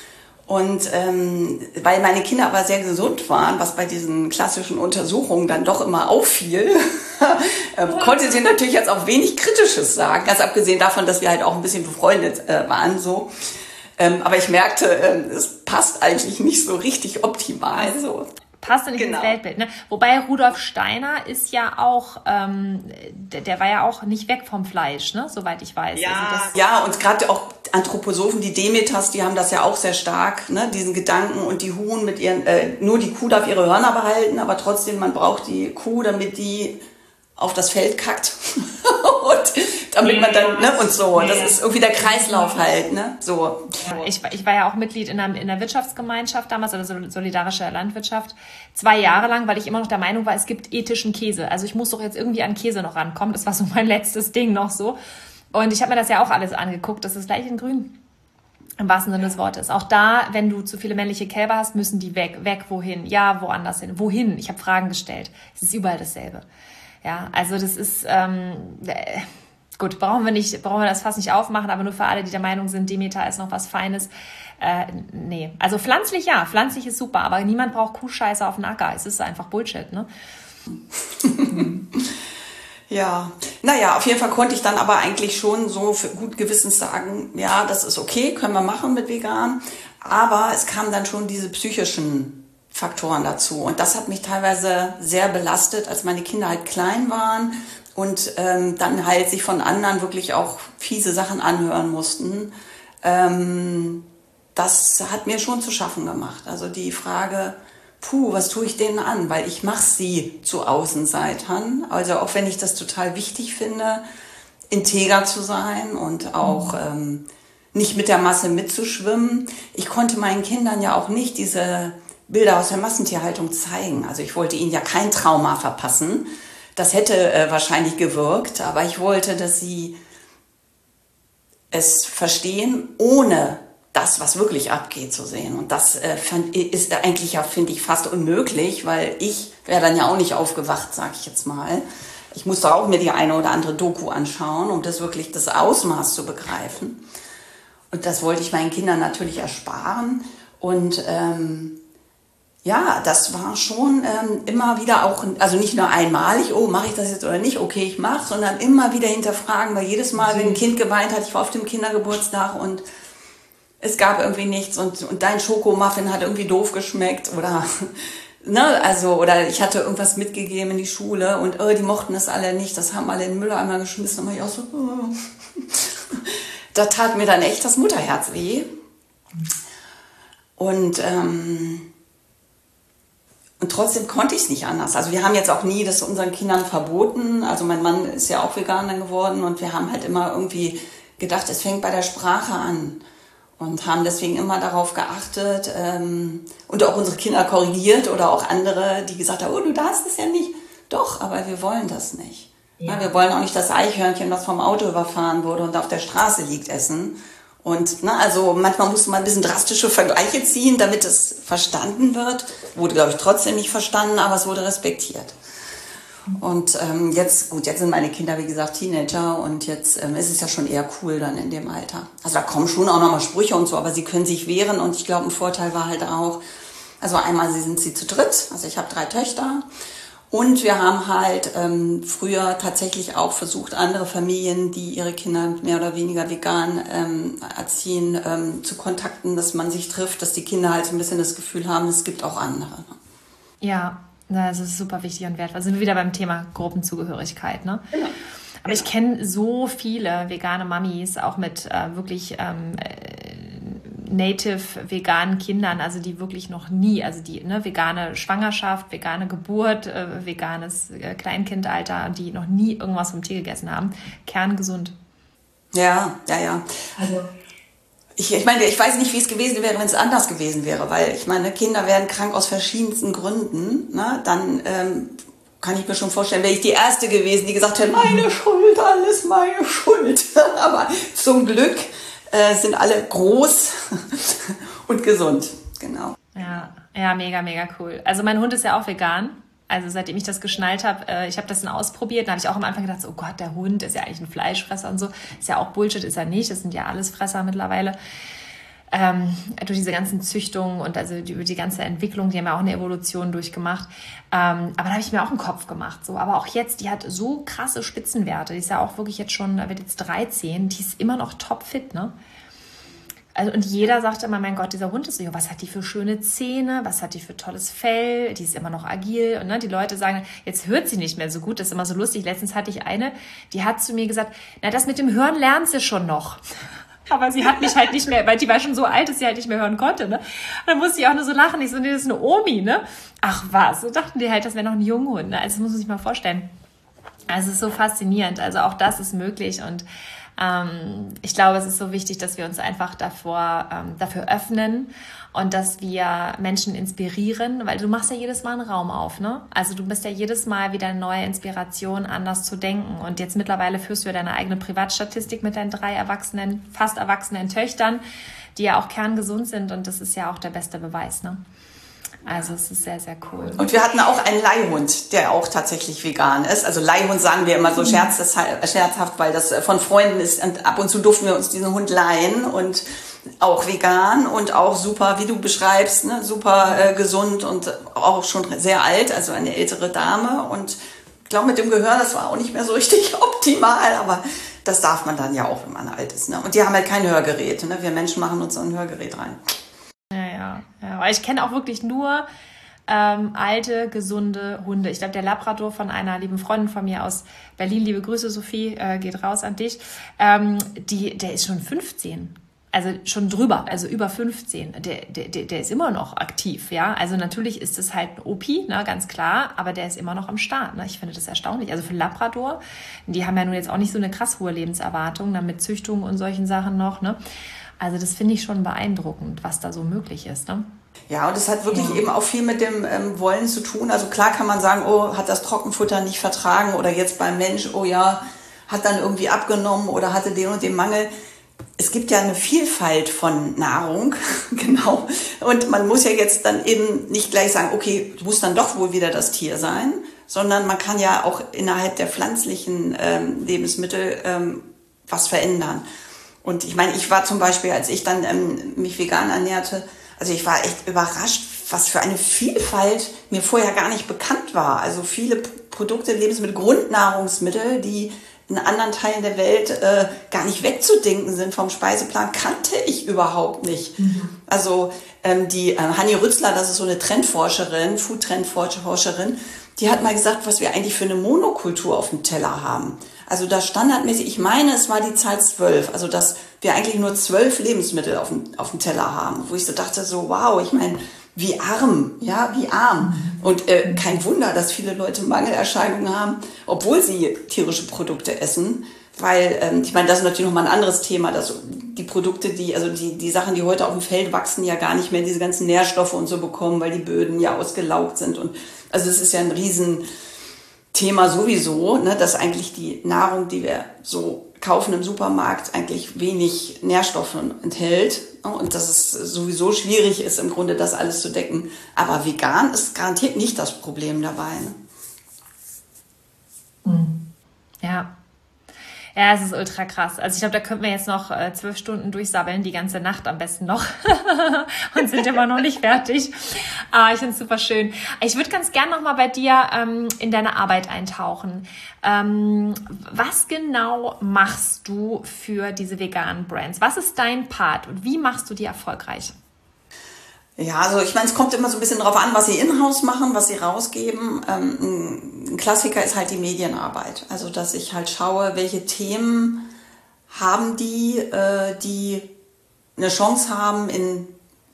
[SPEAKER 1] Und ähm, weil meine Kinder aber sehr gesund waren, was bei diesen klassischen Untersuchungen dann doch immer auffiel, äh, konnte sie natürlich jetzt auch wenig Kritisches sagen. Ganz abgesehen davon, dass wir halt auch ein bisschen befreundet äh, waren so. Ähm, aber ich merkte, ähm, es passt eigentlich nicht so richtig optimal. So.
[SPEAKER 2] Passt nicht genau ins Weltbild. Ne? Wobei Rudolf Steiner ist ja auch, ähm, der, der war ja auch nicht weg vom Fleisch, ne? Soweit ich weiß.
[SPEAKER 1] Ja,
[SPEAKER 2] also das
[SPEAKER 1] ja, und gerade auch Anthroposophen, die Demeters, die haben das ja auch sehr stark, ne? Diesen Gedanken und die Huhn mit ihren, äh, nur die Kuh darf ihre Hörner behalten, aber trotzdem, man braucht die Kuh, damit die auf das Feld kackt und damit man dann, ne, und so. Das ist irgendwie der Kreislauf halt, ne, so.
[SPEAKER 2] Ja, ich, ich war ja auch Mitglied in einer, in einer Wirtschaftsgemeinschaft damals, oder solidarische Landwirtschaft, zwei Jahre lang, weil ich immer noch der Meinung war, es gibt ethischen Käse. Also ich muss doch jetzt irgendwie an Käse noch rankommen. Das war so mein letztes Ding noch so. Und ich habe mir das ja auch alles angeguckt. Das ist gleich in grün. Im wahrsten Sinne des Wortes. Auch da, wenn du zu viele männliche Kälber hast, müssen die weg. Weg, wohin? Ja, woanders hin. Wohin? Ich habe Fragen gestellt. Es ist überall dasselbe. Ja, also das ist, ähm, äh, gut, brauchen wir nicht, brauchen wir das fast nicht aufmachen, aber nur für alle, die der Meinung sind, Demeter ist noch was Feines. Äh, nee, also pflanzlich ja, pflanzlich ist super, aber niemand braucht Kuhscheiße auf dem Acker. Es ist einfach Bullshit, ne?
[SPEAKER 1] Ja, naja, auf jeden Fall konnte ich dann aber eigentlich schon so für gut Gewissens sagen, ja, das ist okay, können wir machen mit vegan, aber es kamen dann schon diese psychischen Faktoren dazu. Und das hat mich teilweise sehr belastet, als meine Kinder halt klein waren und ähm, dann halt sich von anderen wirklich auch fiese Sachen anhören mussten. Ähm, das hat mir schon zu schaffen gemacht. Also die Frage, puh, was tue ich denen an? Weil ich mache sie zu Außenseitern. Also auch wenn ich das total wichtig finde, integer zu sein und auch ähm, nicht mit der Masse mitzuschwimmen. Ich konnte meinen Kindern ja auch nicht diese Bilder aus der Massentierhaltung zeigen. Also ich wollte ihnen ja kein Trauma verpassen. Das hätte äh, wahrscheinlich gewirkt, aber ich wollte, dass sie es verstehen, ohne das, was wirklich abgeht, zu sehen. Und das äh, fand, ist eigentlich ja, finde ich, fast unmöglich, weil ich wäre dann ja auch nicht aufgewacht, sag ich jetzt mal. Ich musste auch mir die eine oder andere Doku anschauen, um das wirklich das Ausmaß zu begreifen. Und das wollte ich meinen Kindern natürlich ersparen. Und ähm, ja, das war schon ähm, immer wieder auch, also nicht nur einmalig, oh, mache ich das jetzt oder nicht, okay, ich mache, sondern immer wieder hinterfragen, weil jedes Mal, wenn ein Kind geweint hat, ich war auf dem Kindergeburtstag und es gab irgendwie nichts und, und dein Schokomuffin hat irgendwie doof geschmeckt oder, ne, also, oder ich hatte irgendwas mitgegeben in die Schule und oh, die mochten das alle nicht, das haben alle in den Mülleimer geschmissen, und war ich auch so, oh. Da tat mir dann echt das Mutterherz weh. Und, ähm, Und trotzdem konnte ich es nicht anders. Also wir haben jetzt auch nie das unseren Kindern verboten. Also mein Mann ist ja auch vegan dann geworden und wir haben halt immer irgendwie gedacht, es fängt bei der Sprache an. Und haben deswegen immer darauf geachtet ähm, und auch unsere Kinder korrigiert oder auch andere, die gesagt haben, oh, du darfst es ja nicht. Doch, aber wir wollen das nicht. Ja. Ja, wir wollen auch nicht das Eichhörnchen, das vom Auto überfahren wurde und auf der Straße liegt, essen. Und ne, also manchmal musste man ein bisschen drastische Vergleiche ziehen, damit es verstanden wird. Wurde, glaube ich, trotzdem nicht verstanden, aber es wurde respektiert. Und ähm, jetzt, gut, jetzt sind meine Kinder, wie gesagt, Teenager und jetzt ähm, ist es ja schon eher cool dann in dem Alter. Also da kommen schon auch nochmal Sprüche und so, aber sie können sich wehren und ich glaube, ein Vorteil war halt auch, also einmal sind sie zu dritt, also ich habe drei Töchter und wir haben halt ähm, früher tatsächlich auch versucht, andere Familien, die ihre Kinder mehr oder weniger vegan ähm, erziehen, ähm, zu kontakten, dass man sich trifft, dass die Kinder halt so ein bisschen das Gefühl haben, es gibt auch andere.
[SPEAKER 2] Ja. Das ist super wichtig und wertvoll. Sind wir wieder beim Thema Gruppenzugehörigkeit, ne? Genau. Aber genau. Ich kenne so viele vegane Mamis, auch mit äh, wirklich ähm, native veganen Kindern, also die wirklich noch nie, also die ne, vegane Schwangerschaft, vegane Geburt, äh, veganes äh, Kleinkindalter, die noch nie irgendwas vom Tier gegessen haben. Kerngesund.
[SPEAKER 1] Ja, ja, ja. Also Ich, ich meine, ich weiß nicht, wie es gewesen wäre, wenn es anders gewesen wäre, weil ich meine, Kinder werden krank aus verschiedensten Gründen. Ne? Dann ähm, kann ich mir schon vorstellen, wäre ich die Erste gewesen, die gesagt hätte, meine Schuld, alles meine Schuld. Aber zum Glück äh, sind alle groß und gesund. Genau.
[SPEAKER 2] Ja, ja, mega, mega cool. Also mein Hund ist ja auch vegan. Also seitdem ich das geschnallt habe, äh, ich habe das dann ausprobiert, dann habe ich auch am Anfang gedacht, oh Gott, der Hund ist ja eigentlich ein Fleischfresser und so. Ist ja auch Bullshit, ist er nicht. Das sind ja alles Fresser mittlerweile. Ähm, durch diese ganzen Züchtungen und also die, über die ganze Entwicklung, die haben ja auch eine Evolution durchgemacht. Ähm, aber da habe ich mir auch einen Kopf gemacht. So. Aber auch jetzt, die hat so krasse Spitzenwerte. Die ist ja auch wirklich jetzt schon, da wird jetzt dreizehn, die ist immer noch topfit, ne? Also, und jeder sagt immer, mein Gott, dieser Hund ist so, was hat die für schöne Zähne, was hat die für tolles Fell, die ist immer noch agil. Und ne, die Leute sagen, jetzt hört sie nicht mehr so gut, das ist immer so lustig. Letztens hatte ich eine, die hat zu mir gesagt, na, das mit dem Hören lernt sie schon noch. Aber sie hat mich halt nicht mehr, weil die war schon so alt, dass sie halt nicht mehr hören konnte, ne? Und dann musste ich auch nur so lachen. Ich so, nee, das ist eine Omi, ne? Ach was, so dachten die halt, das wäre noch ein Junghund, ne? Also das muss man sich mal vorstellen. Also es ist so faszinierend. Also auch das ist möglich und ähm, ich glaube, es ist so wichtig, dass wir uns einfach davor, ähm, dafür öffnen und dass wir Menschen inspirieren, weil du machst ja jedes Mal einen Raum auf, ne? Also du bist ja jedes Mal wieder eine neue Inspiration, anders zu denken. Und jetzt mittlerweile führst du ja deine eigene Privatstatistik mit deinen drei erwachsenen, fast erwachsenen Töchtern, die ja auch kerngesund sind und das ist ja auch der beste Beweis, ne? Also es ist sehr, sehr cool.
[SPEAKER 1] Und wir hatten auch einen Leihhund, der auch tatsächlich vegan ist. Also Leihhund sagen wir immer so scherz, scherzhaft, weil das von Freunden ist. Und ab und zu durften wir uns diesen Hund leihen und auch vegan und auch super, wie du beschreibst, ne, super äh, gesund und auch schon sehr alt, also eine ältere Dame. Und ich glaube, mit dem Gehör, das war auch nicht mehr so richtig optimal, aber das darf man dann ja auch, wenn man alt ist. Ne? Und die haben halt kein Hörgerät. Ne? Wir Menschen machen uns so ein Hörgerät rein.
[SPEAKER 2] Ja, ja, ja. Aber ich kenne auch wirklich nur ähm, alte, gesunde Hunde. Ich glaube, der Labrador von einer lieben Freundin von mir aus Berlin, liebe Grüße, Sophie, äh, geht raus an dich, ähm, die, der ist schon fünfzehn. Also schon drüber, also über fünfzehn. Der, der, der ist immer noch aktiv, ja. Also natürlich ist es halt ein Opi, ne, ganz klar, aber der ist immer noch am Start. Ne? Ich finde das erstaunlich. Also für Labrador, die haben ja nun jetzt auch nicht so eine krass hohe Lebenserwartung, dann mit Züchtung und solchen Sachen noch, ne. Also das finde ich schon beeindruckend, was da so möglich ist, ne?
[SPEAKER 1] Ja, und es hat wirklich ja. eben auch viel mit dem ähm, Wollen zu tun. Also klar kann man sagen, oh, hat das Trockenfutter nicht vertragen oder jetzt beim Mensch, oh ja, hat dann irgendwie abgenommen oder hatte den und den Mangel. Es gibt ja eine Vielfalt von Nahrung, genau. Und man muss ja jetzt dann eben nicht gleich sagen, okay, muss dann doch wohl wieder das Tier sein, sondern man kann ja auch innerhalb der pflanzlichen ähm, Lebensmittel ähm, was verändern. Und ich meine, ich war zum Beispiel, als ich dann ähm, mich vegan ernährte, also ich war echt überrascht, was für eine Vielfalt mir vorher gar nicht bekannt war. Also viele P- Produkte, Lebensmittel, Grundnahrungsmittel, die in anderen Teilen der Welt äh, gar nicht wegzudenken sind vom Speiseplan, kannte ich überhaupt nicht. Mhm. Also ähm, die äh, Hanni Rützler, das ist so eine Trendforscherin, Food-Trendforscherin, die hat mal gesagt, was wir eigentlich für eine Monokultur auf dem Teller haben. Also das standardmäßig, ich meine, es war die Zahl zwölf, also dass wir eigentlich nur zwölf Lebensmittel auf dem, auf dem Teller haben, wo ich so dachte, so wow, ich meine, wie arm, ja, wie arm. Und äh, kein Wunder, dass viele Leute Mangelerscheinungen haben, obwohl sie tierische Produkte essen, weil, ähm, ich meine, das ist natürlich nochmal ein anderes Thema, dass die Produkte, die, also die, die Sachen, die heute auf dem Feld wachsen, ja gar nicht mehr diese ganzen Nährstoffe und so bekommen, weil die Böden ja ausgelaugt sind und, also es ist ja ein riesen, Thema sowieso, ne, dass eigentlich die Nahrung, die wir so kaufen im Supermarkt, eigentlich wenig Nährstoffe enthält und dass es sowieso schwierig ist, im Grunde das alles zu decken. Aber vegan ist garantiert nicht das Problem dabei.
[SPEAKER 2] Ne? Ja. Ja, es ist ultra krass. Also ich glaube, da könnten wir jetzt noch äh, zwölf Stunden durchsabbeln, die ganze Nacht am besten noch und sind immer noch nicht fertig. Aber ich finde es super schön. Ich würde ganz gern nochmal bei dir ähm, in deine Arbeit eintauchen. Ähm, was genau machst du für diese veganen Brands? Was ist dein Part und wie machst du die erfolgreich?
[SPEAKER 1] Ja, also ich meine, es kommt immer so ein bisschen drauf an, was sie in-house machen, was sie rausgeben. Ähm, ein Klassiker ist halt die Medienarbeit. Also, dass ich halt schaue, welche Themen haben die, äh, die eine Chance haben in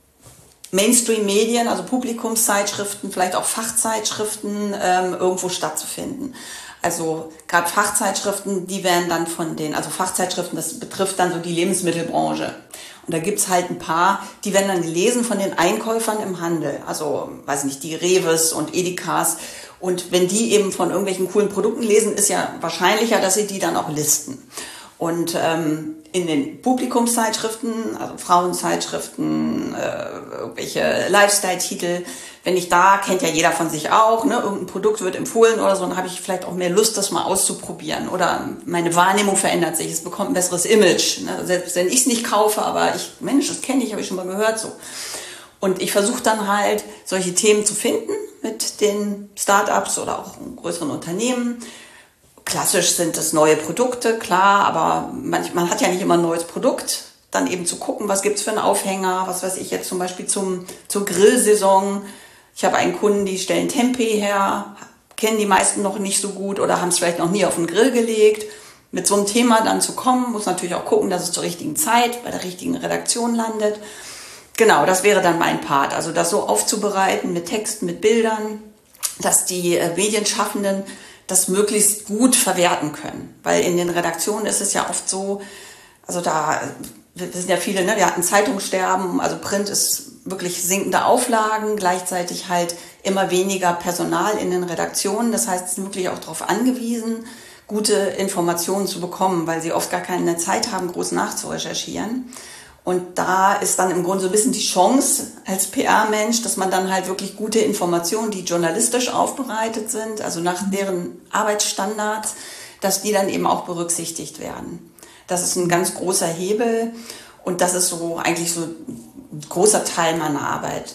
[SPEAKER 1] Mainstream-Medien, also Publikumszeitschriften, vielleicht auch Fachzeitschriften, ähm, irgendwo stattzufinden. Also gerade Fachzeitschriften, die werden dann von den, also Fachzeitschriften, das betrifft dann so die Lebensmittelbranche. Und da gibt's halt ein paar, die werden dann gelesen von den Einkäufern im Handel. Also, weiß nicht, die Reves und Edekas. Und wenn die eben von irgendwelchen coolen Produkten lesen, ist ja wahrscheinlicher, dass sie die dann auch listen. Und ähm, in den Publikumszeitschriften, also Frauenzeitschriften, äh, irgendwelche Lifestyle-Titel, wenn ich da, kennt ja jeder von sich auch, ne, irgendein Produkt wird empfohlen oder so, dann habe ich vielleicht auch mehr Lust, das mal auszuprobieren. Oder meine Wahrnehmung verändert sich, es bekommt ein besseres Image. Ne? Selbst wenn ich es nicht kaufe, aber ich, Mensch, das kenne ich, habe ich schon mal gehört so. Und ich versuche dann halt, solche Themen zu finden mit den Startups oder auch größeren Unternehmen. Klassisch sind es neue Produkte, klar, aber manch, man hat ja nicht immer ein neues Produkt. Dann eben zu gucken, was gibt's für einen Aufhänger, was weiß ich jetzt zum Beispiel zum, zur Grillsaison. Ich habe einen Kunden, die stellen Tempeh her, kennen die meisten noch nicht so gut oder haben es vielleicht noch nie auf den Grill gelegt. Mit so einem Thema dann zu kommen, muss natürlich auch gucken, dass es zur richtigen Zeit bei der richtigen Redaktion landet. Genau, das wäre dann mein Part. Also das so aufzubereiten mit Texten, mit Bildern, dass die äh, Medienschaffenden das möglichst gut verwerten können. Weil in den Redaktionen ist es ja oft so, also da, wir sind ja viele, ne, wir hatten Zeitungssterben, also Print ist wirklich sinkende Auflagen, gleichzeitig halt immer weniger Personal in den Redaktionen. Das heißt, sie sind wirklich auch darauf angewiesen, gute Informationen zu bekommen, weil sie oft gar keine Zeit haben, groß nachzurecherchieren. Und da ist dann im Grunde so ein bisschen die Chance als P R-Mensch, dass man dann halt wirklich gute Informationen, die journalistisch aufbereitet sind, also nach deren Arbeitsstandards, dass die dann eben auch berücksichtigt werden. Das ist ein ganz großer Hebel und das ist so eigentlich so ein großer Teil meiner Arbeit.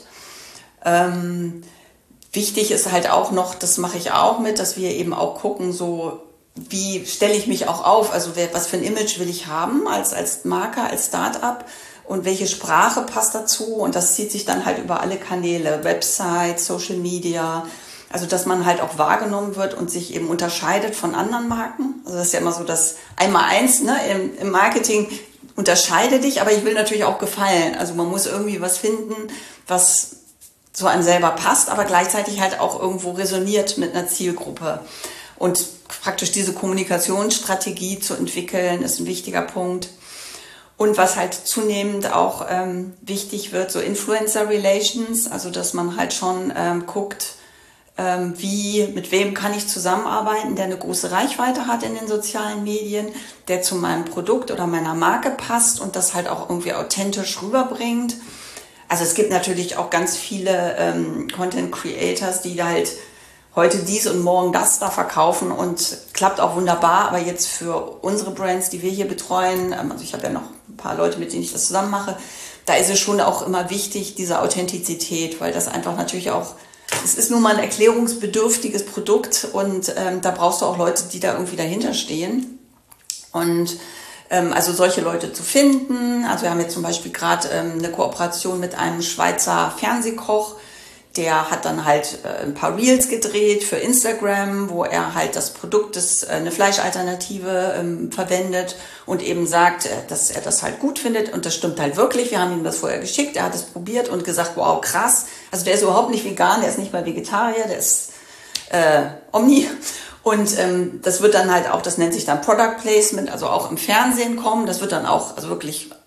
[SPEAKER 1] Ähm, wichtig ist halt auch noch, das mache ich auch mit, dass wir eben auch gucken, so wie stelle ich mich auch auf, also wer, was für ein Image will ich haben als, als Marke, als Start-up und welche Sprache passt dazu und das zieht sich dann halt über alle Kanäle, Website, Social Media, also dass man halt auch wahrgenommen wird und sich eben unterscheidet von anderen Marken. Also das ist ja immer so das Einmal-Eins, ne, im, im Marketing, unterscheide dich, aber ich will natürlich auch gefallen. Also man muss irgendwie was finden, was so einem selber passt, aber gleichzeitig halt auch irgendwo resoniert mit einer Zielgruppe. Und praktisch diese Kommunikationsstrategie zu entwickeln, ist ein wichtiger Punkt. Und was halt zunehmend auch ähm, wichtig wird, so Influencer Relations, also dass man halt schon ähm, guckt, ähm, wie, mit wem kann ich zusammenarbeiten, der eine große Reichweite hat in den sozialen Medien, der zu meinem Produkt oder meiner Marke passt und das halt auch irgendwie authentisch rüberbringt. Also es gibt natürlich auch ganz viele ähm, Content Creators, die halt heute dies und morgen das da verkaufen und klappt auch wunderbar. Aber jetzt für unsere Brands, die wir hier betreuen, also ich habe ja noch ein paar Leute, mit denen ich das zusammen mache, da ist es schon auch immer wichtig, diese Authentizität, weil das einfach natürlich auch, es ist nun mal ein erklärungsbedürftiges Produkt und ähm, da brauchst du auch Leute, die da irgendwie dahinter stehen. Und ähm, also solche Leute zu finden. Also wir haben jetzt zum Beispiel gerade ähm, eine Kooperation mit einem Schweizer Fernsehkoch, der hat dann halt äh, ein paar Reels gedreht für Instagram, wo er halt das Produkt, das äh, eine Fleischalternative ähm, verwendet und eben sagt, äh, dass er das halt gut findet und das stimmt halt wirklich. Wir haben ihm das vorher geschickt, er hat es probiert und gesagt, wow, krass. Also der ist überhaupt nicht vegan, der ist nicht mal Vegetarier, der ist äh, Omni. Und ähm, das wird dann halt auch, das nennt sich dann Product Placement, also auch im Fernsehen kommen. Das wird dann auch also wirklich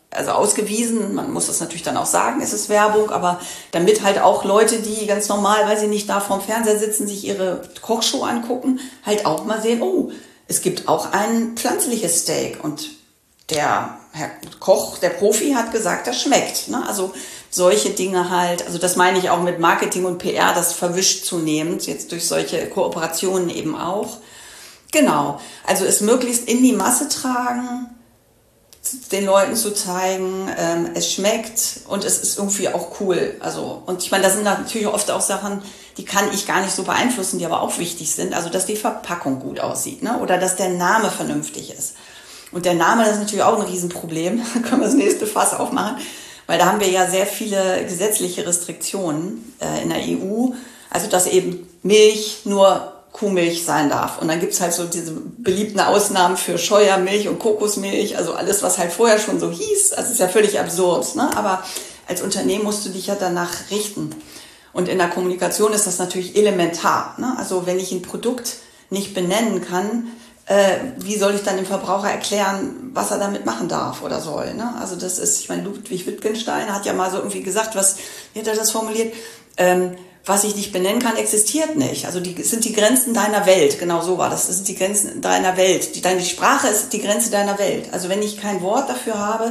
[SPEAKER 1] also ausgewiesen, man muss das natürlich dann auch sagen, es ist Werbung, aber damit halt auch Leute, die ganz normal, weil sie nicht da vorm Fernseher sitzen, sich ihre Kochshow angucken, halt auch mal sehen, oh, es gibt auch ein pflanzliches Steak und der Herr Koch, der Profi, hat gesagt, das schmeckt. Ne? Also solche Dinge halt, also das meine ich auch mit Marketing und P R, das verwischt zunehmend, jetzt durch solche Kooperationen eben auch. Genau, also es möglichst in die Masse tragen, den Leuten zu zeigen, ähm, es schmeckt und es ist irgendwie auch cool. Also, und ich meine, da sind natürlich oft auch Sachen, die kann ich gar nicht so beeinflussen, die aber auch wichtig sind. Also, dass die Verpackung gut aussieht, ne? Oder dass der Name vernünftig ist. Und der Name, das ist natürlich auch ein Riesenproblem. Da können wir das nächste Fass aufmachen. Weil da haben wir ja sehr viele gesetzliche Restriktionen äh, in der E U. Also, dass eben Milch nur Kuhmilch sein darf. Und dann gibt's halt so diese beliebten Ausnahmen für Scheuermilch und Kokosmilch, also alles, was halt vorher schon so hieß. Also ist ja völlig absurd, ne? Aber als Unternehmen musst du dich ja danach richten. Und in der Kommunikation ist das natürlich elementar, ne? Also wenn ich ein Produkt nicht benennen kann, äh, wie soll ich dann dem Verbraucher erklären, was er damit machen darf oder soll, ne? Also das ist, ich meine, Ludwig Wittgenstein hat ja mal so irgendwie gesagt, was, wie hat er das formuliert? Ähm, was ich nicht benennen kann, existiert nicht. Also die sind die Grenzen deiner Welt. Genau so war das. Das sind die Grenzen deiner Welt. Die, deine Sprache ist die Grenze deiner Welt. Also wenn ich kein Wort dafür habe,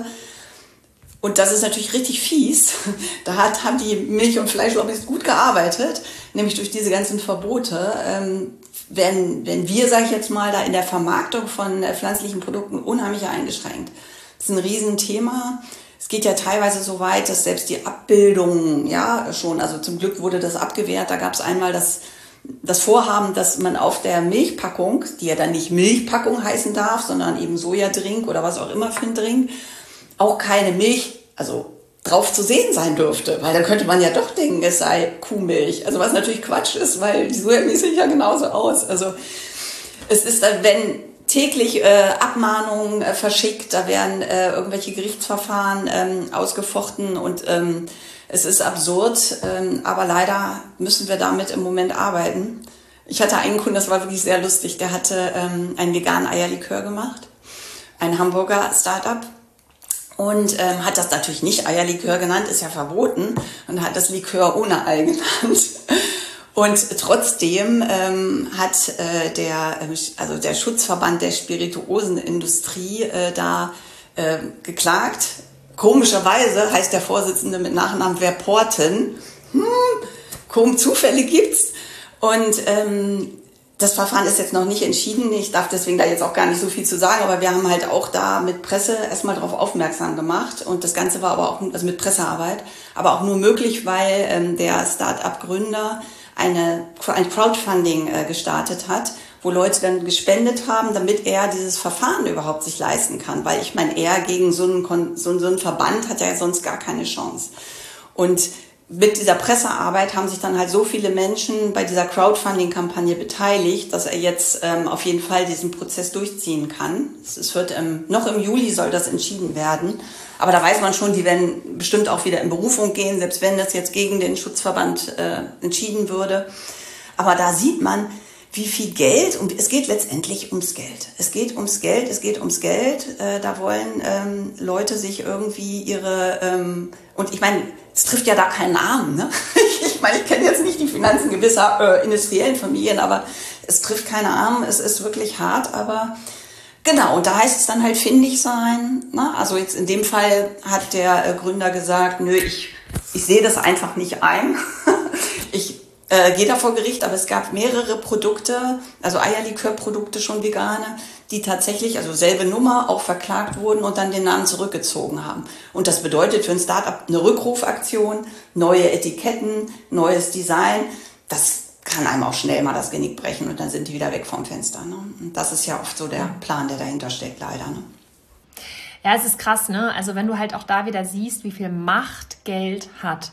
[SPEAKER 1] und das ist natürlich richtig fies, da hat, haben die Milch- und Fleischlobbys gut gearbeitet, nämlich durch diese ganzen Verbote. Ähm, wenn, wenn wir, sage ich jetzt mal, da in der Vermarktung von äh, pflanzlichen Produkten unheimlich eingeschränkt. Das ist ein Riesenthema. Es geht ja teilweise so weit, dass selbst die Abbildungen, ja, schon, also zum Glück wurde das abgewehrt. Da gab es einmal das, das Vorhaben, dass man auf der Milchpackung, die ja dann nicht Milchpackung heißen darf, sondern eben Sojadrink oder was auch immer für ein Drink, auch keine Milch, also drauf zu sehen sein dürfte. Weil dann könnte man ja doch denken, es sei Kuhmilch. Also was natürlich Quatsch ist, weil die Sojamilch sieht ja genauso aus. Also es ist dann, wenn täglich äh, Abmahnungen äh, verschickt, da werden äh, irgendwelche Gerichtsverfahren ähm, ausgefochten und ähm, es ist absurd, ähm, aber leider müssen wir damit im Moment arbeiten. Ich hatte einen Kunden, das war wirklich sehr lustig, der hatte ähm, einen veganen Eierlikör gemacht, ein Hamburger Startup und ähm, hat das natürlich nicht Eierlikör genannt, ist ja verboten, und hat das Likör ohne Ei genannt. Und trotzdem ähm, hat äh, der, also der Schutzverband der Spirituosenindustrie äh, da äh, geklagt. Komischerweise heißt der Vorsitzende mit Nachnamen Verporten. Hm, kaum Zufälle gibt's. Und ähm, das Verfahren ist jetzt noch nicht entschieden. Ich darf deswegen da jetzt auch gar nicht so viel zu sagen, aber wir haben halt auch da mit Presse erstmal darauf aufmerksam gemacht. Und das Ganze war aber auch, also mit Pressearbeit, aber auch nur möglich, weil ähm, der Start-up-Gründer eine, ein Crowdfunding äh, gestartet hat, wo Leute dann gespendet haben, damit er dieses Verfahren überhaupt sich leisten kann. Weil ich meine, er gegen so einen, so, so einen Verband hat ja sonst gar keine Chance. Und mit dieser Pressearbeit haben sich dann halt so viele Menschen bei dieser Crowdfunding-Kampagne beteiligt, dass er jetzt ähm, auf jeden Fall diesen Prozess durchziehen kann. Es wird ähm, noch im Juli soll das entschieden werden. Aber da weiß man schon, die werden bestimmt auch wieder in Berufung gehen, selbst wenn das jetzt gegen den Schutzverband äh, entschieden würde. Aber da sieht man, wie viel Geld, und es geht letztendlich ums Geld. Es geht ums Geld, es geht ums Geld. Äh, da wollen ähm, Leute sich irgendwie ihre, ähm, und ich meine, es trifft ja da keinen Armen, ne? Ich meine, ich kenne jetzt nicht die Finanzen gewisser äh, industriellen Familien, aber es trifft keine Armen, es ist wirklich hart, aber genau, und da heißt es dann halt findig sein, ne? Also jetzt in dem Fall hat der äh, Gründer gesagt, nö, ich, ich sehe das einfach nicht ein. Ich äh, gehe da vor Gericht, aber es gab mehrere Produkte, also Eierlikörprodukte schon vegane, die tatsächlich, also selbe Nummer, auch verklagt wurden und dann den Namen zurückgezogen haben. Und das bedeutet für ein Startup eine Rückrufaktion, neue Etiketten, neues Design. Das kann einem auch schnell mal das Genick brechen und dann sind die wieder weg vom Fenster. Ne? Und das ist ja oft so der Plan, der dahinter steckt, leider. Ne?
[SPEAKER 2] Ja, es ist krass, ne? Also wenn du halt auch da wieder siehst, wie viel Macht Geld hat.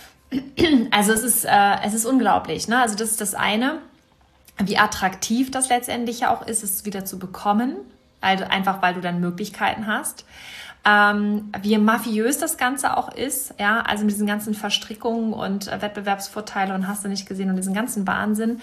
[SPEAKER 2] Also es ist, äh, es ist unglaublich, ne? Also das ist das eine, wie attraktiv das letztendlich ja auch ist, es wieder zu bekommen. Also einfach, weil du dann Möglichkeiten hast. Ähm, wie mafiös das Ganze auch ist, ja, also mit diesen ganzen Verstrickungen und äh, Wettbewerbsvorteile und hast du nicht gesehen und diesen ganzen Wahnsinn.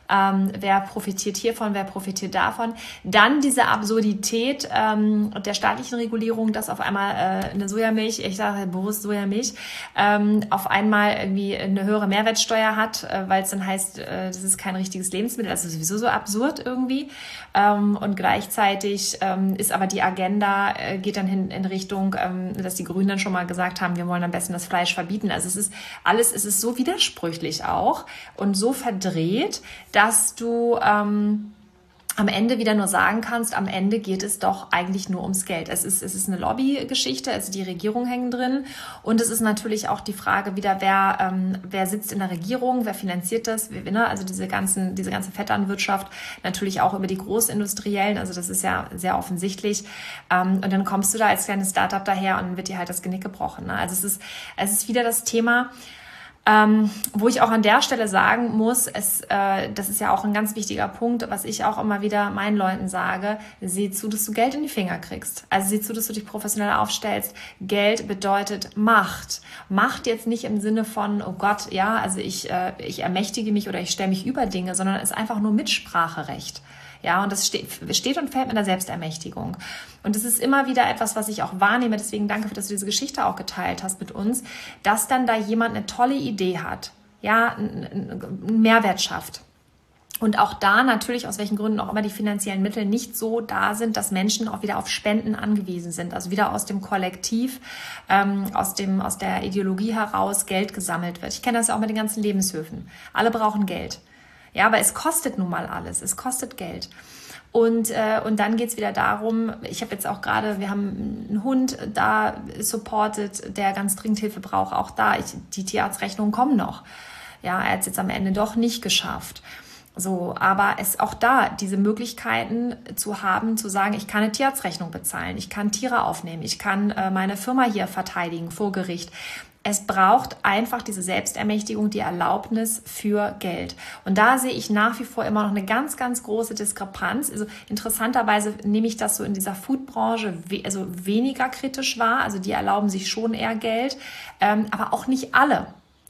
[SPEAKER 2] Ähm, wer profitiert hiervon, wer profitiert davon? Dann diese Absurdität ähm, der staatlichen Regulierung, dass auf einmal äh, eine Sojamilch, ich sage bewusst Sojamilch, ähm, auf einmal irgendwie eine höhere Mehrwertsteuer hat, äh, weil es dann heißt, äh, das ist kein richtiges Lebensmittel. Das ist sowieso so absurd irgendwie. Ähm, und gleichzeitig ähm, ist aber die Agenda, äh, geht dann hin in Richtung, ähm, dass die Grünen dann schon mal gesagt haben, wir wollen am besten das Fleisch verbieten. Also es ist alles, es ist so widersprüchlich auch und so verdreht, dass du ähm, am Ende wieder nur sagen kannst, am Ende geht es doch eigentlich nur ums Geld. Es ist, es ist eine Lobbygeschichte, also die Regierung hängt drin und es ist natürlich auch die Frage wieder, wer, ähm, wer sitzt in der Regierung, wer finanziert das, wer, ne? Also diese ganzen, diese ganze Vetternwirtschaft, natürlich auch über die Großindustriellen, also das ist ja sehr offensichtlich. Ähm, und dann kommst du da als kleines Startup daher und dann wird dir halt das Genick gebrochen. Ne? Also es ist, es ist wieder das Thema, Ähm, wo ich auch an der Stelle sagen muss, es, äh, das ist ja auch ein ganz wichtiger Punkt, was ich auch immer wieder meinen Leuten sage, sieh zu, dass du Geld in die Finger kriegst. Also sieh zu, dass du dich professionell aufstellst. Geld bedeutet Macht. Macht jetzt nicht im Sinne von, oh Gott, ja, also ich, äh, ich ermächtige mich oder ich stelle mich über Dinge, sondern es ist einfach nur Mitspracherecht. Ja, und das steht, steht und fällt mit der Selbstermächtigung. Und das ist immer wieder etwas, was ich auch wahrnehme. Deswegen danke, dass du diese Geschichte auch geteilt hast mit uns, dass dann da jemand eine tolle Idee hat, ja, einen Mehrwert schafft. Und auch da natürlich, aus welchen Gründen auch immer, die finanziellen Mittel nicht so da sind, dass Menschen auch wieder auf Spenden angewiesen sind. Also wieder aus dem Kollektiv, ähm, aus dem, aus der Ideologie heraus Geld gesammelt wird. Ich kenne das ja auch mit den ganzen Lebenshöfen. Alle brauchen Geld. Ja, aber es kostet nun mal alles. Es kostet Geld. Und, äh, und dann geht's wieder darum, ich habe jetzt auch gerade, wir haben einen Hund da supported, der ganz dringend Hilfe braucht. Auch da, ich, die Tierarztrechnungen kommen noch. Ja, er hat es jetzt am Ende doch nicht geschafft. So, aber es auch da, diese Möglichkeiten zu haben, zu sagen, ich kann eine Tierarztrechnung bezahlen, ich kann Tiere aufnehmen, ich kann äh, meine Firma hier verteidigen vor Gericht. Es braucht einfach diese Selbstermächtigung, die Erlaubnis für Geld. Und da sehe ich nach wie vor immer noch eine ganz, ganz große Diskrepanz. Also interessanterweise nehme ich das so in dieser Foodbranche we- also weniger kritisch wahr. Also die erlauben sich schon eher Geld, ähm, aber auch nicht alle.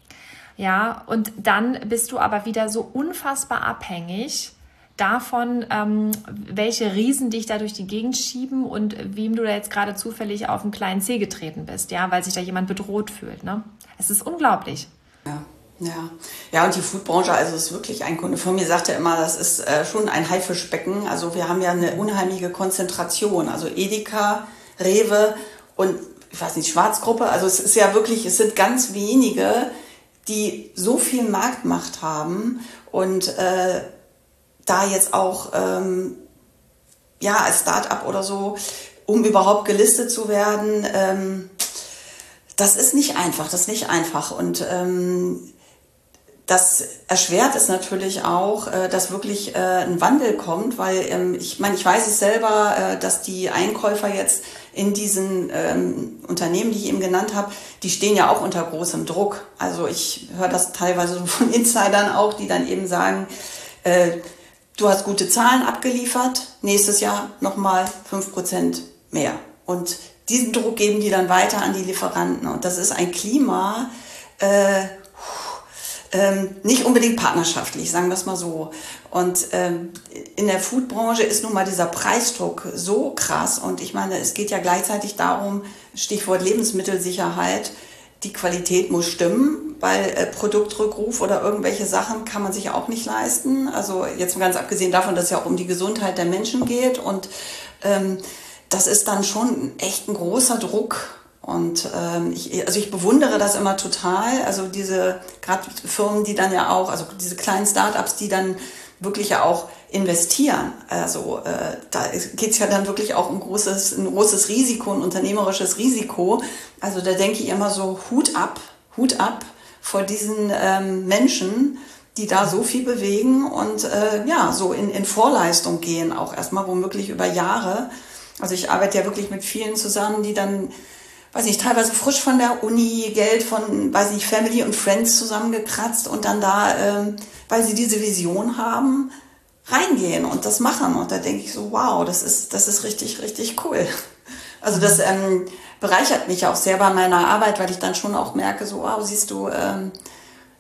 [SPEAKER 2] Ja, und dann bist du aber wieder so unfassbar abhängig davon, ähm, welche Riesen dich da durch die Gegend schieben und wem du da jetzt gerade zufällig auf einen kleinen Zeh getreten bist, ja, weil sich da jemand bedroht fühlt, ne? Es ist unglaublich.
[SPEAKER 1] Ja, ja. Ja, und die Foodbranche, also ist wirklich, ein Kunde von mir sagte immer, das ist äh, schon ein Haifischbecken. Also wir haben ja eine unheimliche Konzentration. Also Edeka, Rewe und, ich weiß nicht, Schwarzgruppe. Also es ist ja wirklich, es sind ganz wenige, die so viel Marktmacht haben und äh, da jetzt auch ähm, ja als Start-up oder so, um überhaupt gelistet zu werden, ähm, das ist nicht einfach, das ist nicht einfach. Und ähm, das erschwert es natürlich auch, äh, dass wirklich äh, ein Wandel kommt, weil ähm, ich meine, ich weiß es selber, äh, dass die Einkäufer jetzt in diesen ähm, Unternehmen, die ich eben genannt habe, die stehen ja auch unter großem Druck. Also ich höre das teilweise so von Insidern auch, die dann eben sagen, äh, du hast gute Zahlen abgeliefert, nächstes Jahr nochmal fünf Prozent mehr. Und diesen Druck geben die dann weiter an die Lieferanten. Und das ist ein Klima, äh, ähm, nicht unbedingt partnerschaftlich, sagen wir es mal so. Und ähm, in der Foodbranche ist nun mal dieser Preisdruck so krass. Und ich meine, es geht ja gleichzeitig darum, Stichwort Lebensmittelsicherheit, die Qualität muss stimmen, weil äh, Produktrückruf oder irgendwelche Sachen kann man sich auch nicht leisten. Also jetzt mal ganz abgesehen davon, dass es ja auch um die Gesundheit der Menschen geht. Und ähm, das ist dann schon echt ein großer Druck. Und ähm, ich, also ich bewundere das immer total. Also diese gerade Firmen, die dann ja auch, also diese kleinen Startups, die dann wirklich ja auch investieren. Also äh, da geht es ja dann wirklich auch um großes, ein großes Risiko, ein unternehmerisches Risiko. Also da denke ich immer so, Hut ab, Hut ab vor diesen ähm, Menschen, die da so viel bewegen und äh, ja so in, in Vorleistung gehen, auch erstmal womöglich über Jahre. Also ich arbeite ja wirklich mit vielen zusammen, die dann, weiß nicht, teilweise frisch von der Uni Geld von, weiß nicht, Family und Friends zusammengekratzt und dann da, ähm, weil sie diese Vision haben, reingehen und das machen. Und da denke ich so, wow, das ist, das ist richtig, richtig cool. Also das ähm, bereichert mich auch sehr bei meiner Arbeit, weil ich dann schon auch merke, so, wow, siehst du, ähm,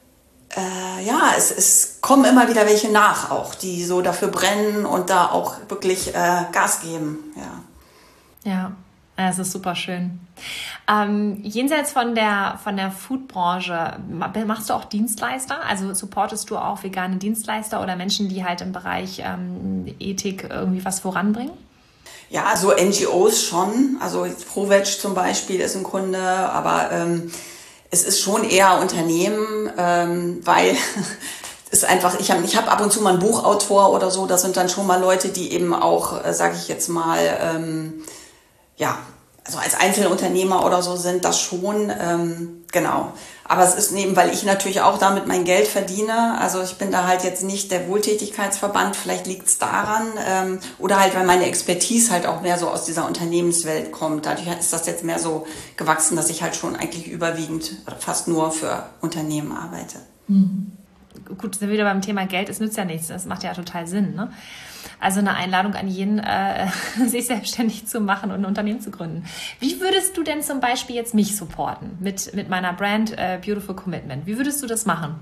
[SPEAKER 1] äh, ja, es, es kommen immer wieder welche nach auch, die so dafür brennen und da auch wirklich äh, Gas geben. Ja.
[SPEAKER 2] Ja. Das ist super schön. Ähm, jenseits von der, von der Foodbranche, machst du auch Dienstleister? Also supportest du auch vegane Dienstleister oder Menschen, die halt im Bereich ähm, Ethik irgendwie was voranbringen?
[SPEAKER 1] Ja, so N G Os schon. Also ProVeg zum Beispiel ist ein Kunde, aber ähm, es ist schon eher Unternehmen, ähm, weil ist einfach, ich habe ich hab ab und zu mal einen Buchautor oder so, das sind dann schon mal Leute, die eben auch, äh, sage ich jetzt mal, ähm, ja, also als Einzelunternehmer oder so sind das schon, ähm, genau. Aber es ist eben, weil ich natürlich auch damit mein Geld verdiene. Also ich bin da halt jetzt nicht der Wohltätigkeitsverband, vielleicht liegt es daran. Ähm, oder halt, weil meine Expertise halt auch mehr so aus dieser Unternehmenswelt kommt. Dadurch ist das jetzt mehr so gewachsen, dass ich halt schon eigentlich überwiegend oder fast nur für Unternehmen arbeite.
[SPEAKER 2] Mhm. Gut, sind wir wieder beim Thema Geld, es nützt ja nichts, das macht ja total Sinn, ne? Also eine Einladung an jeden, äh, sich selbstständig zu machen und ein Unternehmen zu gründen. Wie würdest du denn zum Beispiel jetzt mich supporten mit, mit meiner Brand äh, Beautiful Commitment? Wie würdest du das machen?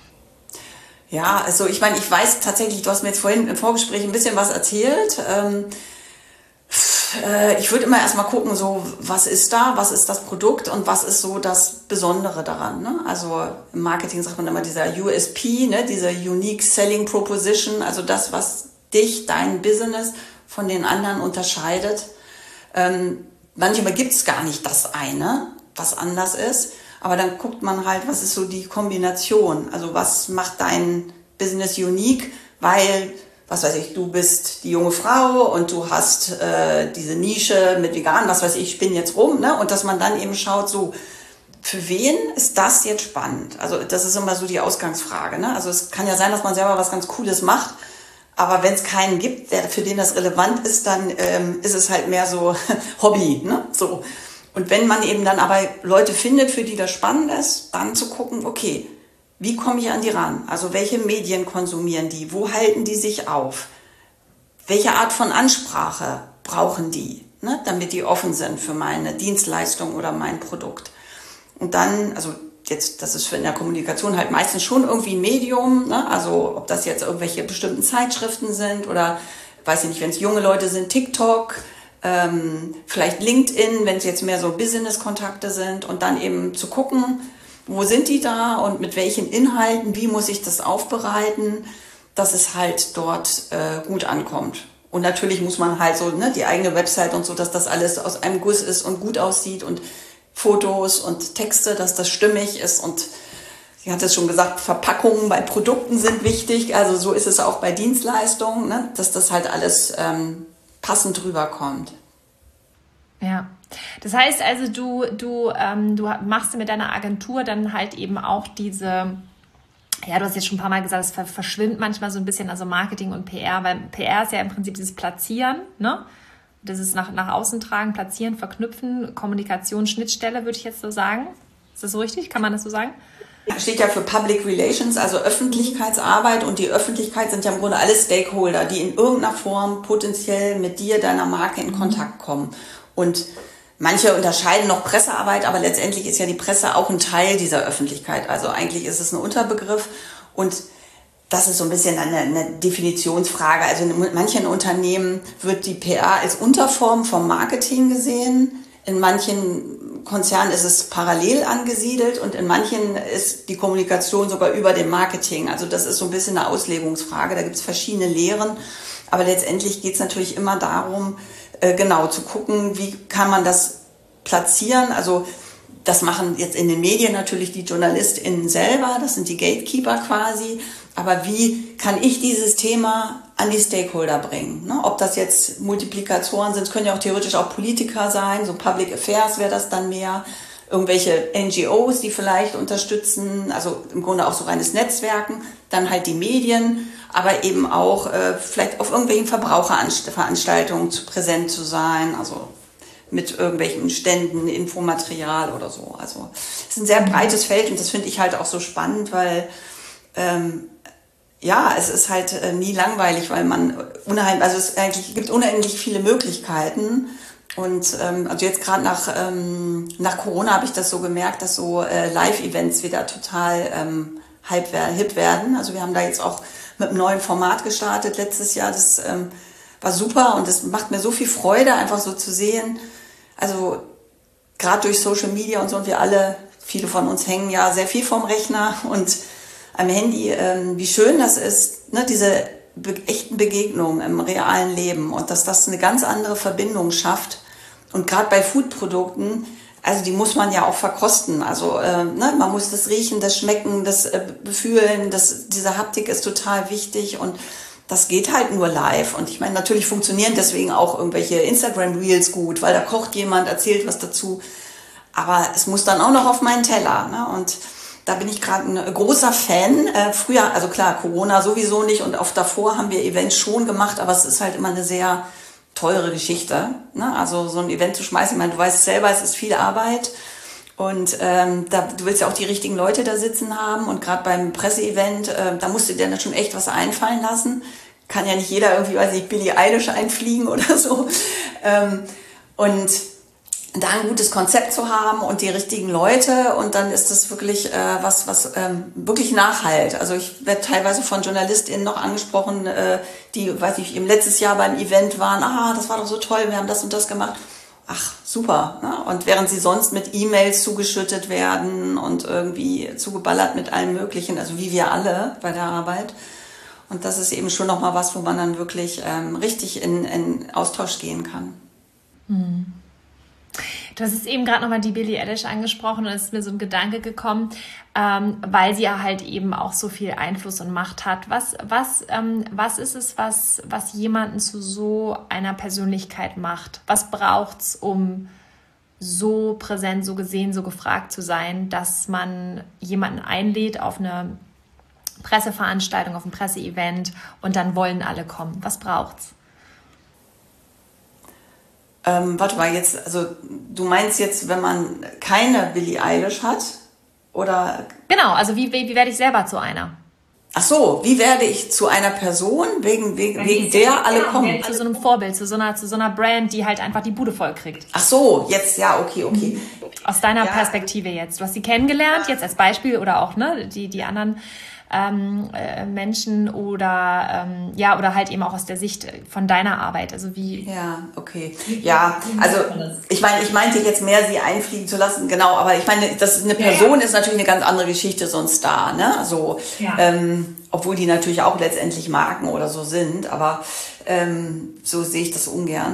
[SPEAKER 1] Ja, also ich meine, ich weiß tatsächlich, du hast mir jetzt vorhin im Vorgespräch ein bisschen was erzählt. Ähm, äh, ich würde immer erstmal gucken, so was ist da, was ist das Produkt und was ist so das Besondere daran. Ne? Also im Marketing sagt man immer dieser U S P, ne? Diese Unique Selling Proposition, also das, was dich, dein Business von den anderen unterscheidet. Ähm, manchmal gibt es gar nicht das eine, was anders ist, aber dann guckt man halt, was ist so die Kombination, also was macht dein Business unique, weil, was weiß ich, du bist die junge Frau und du hast äh, diese Nische mit vegan, was weiß ich, spinn jetzt rum, ne? Und dass man dann eben schaut, so, für wen ist das jetzt spannend? Also das ist immer so die Ausgangsfrage, ne? Also es kann ja sein, dass man selber was ganz Cooles macht, aber wenn es keinen gibt, der, für den das relevant ist, dann ähm, ist es halt mehr so Hobby, ne? So. Und wenn man eben dann aber Leute findet, für die das spannend ist, dann zu gucken, okay, wie komme ich an die ran? Also welche Medien konsumieren die? Wo halten die sich auf? Welche Art von Ansprache brauchen die, ne? Damit die offen sind für meine Dienstleistung oder mein Produkt? Und dann, also jetzt, das ist für in der Kommunikation halt meistens schon irgendwie ein Medium, ne? Also ob das jetzt irgendwelche bestimmten Zeitschriften sind oder, weiß ich nicht, wenn es junge Leute sind, TikTok, ähm, vielleicht LinkedIn, wenn es jetzt mehr so Business-Kontakte sind und dann eben zu gucken, wo sind die da und mit welchen Inhalten, wie muss ich das aufbereiten, dass es halt dort äh, gut ankommt. Und natürlich muss man halt so, ne, die eigene Website und so, dass das alles aus einem Guss ist und gut aussieht und Fotos und Texte, dass das stimmig ist. Und sie hat es schon gesagt, Verpackungen bei Produkten sind wichtig. Also so ist es auch bei Dienstleistungen, ne? Dass das halt alles ähm, passend rüberkommt.
[SPEAKER 2] Ja, das heißt also, du, du, ähm, du machst mit deiner Agentur dann halt eben auch diese, ja, du hast jetzt schon ein paar Mal gesagt, es verschwimmt manchmal so ein bisschen, also Marketing und P R, weil P R ist ja im Prinzip dieses Platzieren, ne? Das ist nach, nach außen tragen, platzieren, verknüpfen, Kommunikation, Schnittstelle, würde ich jetzt so sagen. Ist das so richtig? Kann man das so sagen?
[SPEAKER 1] Steht ja für Public Relations, also Öffentlichkeitsarbeit, und die Öffentlichkeit sind ja im Grunde alle Stakeholder, die in irgendeiner Form potenziell mit dir, deiner Marke in Kontakt kommen. Und manche unterscheiden noch Pressearbeit, aber letztendlich ist ja die Presse auch ein Teil dieser Öffentlichkeit. Also eigentlich ist es ein Unterbegriff, und das ist so ein bisschen eine, eine Definitionsfrage. Also in manchen Unternehmen wird die P R als Unterform vom Marketing gesehen. In manchen Konzernen ist es parallel angesiedelt und in manchen ist die Kommunikation sogar über dem Marketing. Also das ist so ein bisschen eine Auslegungsfrage. Da gibt es verschiedene Lehren. Aber letztendlich geht es natürlich immer darum, äh, genau zu gucken, wie kann man das platzieren. Also das machen jetzt in den Medien natürlich die JournalistInnen selber. Das sind die Gatekeeper quasi. Aber wie kann ich dieses Thema an die Stakeholder bringen? Ne? Ob das jetzt Multiplikatoren sind, es können ja auch theoretisch auch Politiker sein, so Public Affairs wäre das dann mehr, irgendwelche N G Os, die vielleicht unterstützen, also im Grunde auch so reines Netzwerken, dann halt die Medien, aber eben auch äh, vielleicht auf irgendwelchen Verbraucherveranstaltungen zu präsent zu sein, also mit irgendwelchen Ständen, Infomaterial oder so. Also es ist ein sehr breites Feld, und das finde ich halt auch so spannend, weil ähm, ja, es ist halt äh, nie langweilig, weil man unheimlich, also es eigentlich gibt unendlich viele Möglichkeiten. Und ähm, also jetzt gerade nach ähm, nach Corona habe ich das so gemerkt, dass so äh, Live-Events wieder total ähm, hype werden, hip werden. Also wir haben da jetzt auch mit einem neuen Format gestartet letztes Jahr. Das ähm, war super und das macht mir so viel Freude, einfach so zu sehen. Also gerade durch Social Media und so, und wir alle, viele von uns hängen ja sehr viel vorm Rechner und am Handy, ähm, wie schön das ist, ne, diese be- echten Begegnungen im realen Leben und dass das eine ganz andere Verbindung schafft. Und gerade bei Foodprodukten, also die muss man ja auch verkosten. Also äh, ne, man muss das riechen, das schmecken, das äh, befühlen, das, diese Haptik ist total wichtig und das geht halt nur live. Und ich meine, natürlich funktionieren deswegen auch irgendwelche Instagram-Reels gut, weil da kocht jemand, erzählt was dazu. Aber es muss dann auch noch auf meinen Teller. Ne? Und da bin ich gerade ein großer Fan. Äh, früher, also klar, Corona sowieso nicht und oft davor haben wir Events schon gemacht, aber es ist halt immer eine sehr teure Geschichte. Ne? Also so ein Event zu schmeißen, ich meine, du weißt selber, es ist viel Arbeit. Und ähm, da, du willst ja auch die richtigen Leute da sitzen haben. Und gerade beim Presseevent, äh, da musst du dir dann schon echt was einfallen lassen. Kann ja nicht jeder irgendwie, weiß ich, Billie Eilish einfliegen oder so. Ähm, und da ein gutes Konzept zu haben und die richtigen Leute. Und dann ist das wirklich äh, was, was ähm, wirklich nachhalt. Also ich werde teilweise von JournalistInnen noch angesprochen, äh, die, weiß ich, im letztes Jahr beim Event waren. Ah, das war doch so toll, wir haben das und das gemacht. Ach, super. Ne? Und während sie sonst mit E-Mails zugeschüttet werden und irgendwie zugeballert mit allem Möglichen, also wie wir alle bei der Arbeit. Und das ist eben schon nochmal was, wo man dann wirklich ähm, richtig in, in Austausch gehen kann.
[SPEAKER 2] Hm. Du hast jetzt eben gerade nochmal die Billie Eilish angesprochen und es ist mir so ein Gedanke gekommen, ähm, weil sie ja halt eben auch so viel Einfluss und Macht hat. Was, was, ähm, was ist es, was, was jemanden zu so einer Persönlichkeit macht? Was braucht's, um so präsent, so gesehen, so gefragt zu sein, dass man jemanden einlädt auf eine Presseveranstaltung, auf ein Presseevent und dann wollen alle kommen? Was braucht's?
[SPEAKER 1] Ähm, warte mal, jetzt, also du meinst jetzt, wenn man keine Billie Eilish hat, oder?
[SPEAKER 2] Genau, also wie, wie, wie werde ich selber zu einer?
[SPEAKER 1] Ach so, wie werde ich zu einer Person, wegen, wegen, wegen der alle kommen?
[SPEAKER 2] Zu so einem Vorbild, zu so einer, zu so einer Brand, die halt einfach die Bude voll kriegt.
[SPEAKER 1] Ach so, jetzt, ja, okay, okay.
[SPEAKER 2] Aus deiner
[SPEAKER 1] ja.
[SPEAKER 2] Perspektive jetzt. Du hast sie kennengelernt, jetzt als Beispiel oder auch, ne, die, die anderen ähm, äh, Menschen oder, ähm, ja, oder halt eben auch aus der Sicht von deiner Arbeit. Also wie.
[SPEAKER 1] Ja, okay. Ja, also, ich meine, ich meinte jetzt mehr, sie einfliegen zu lassen, genau, aber ich meine, das ist eine Person, ja, ja. ist natürlich eine ganz andere Geschichte, so ein Star, ne, so, ja. ähm, obwohl die natürlich auch letztendlich Marken oder so sind, aber ähm, so sehe ich das ungern.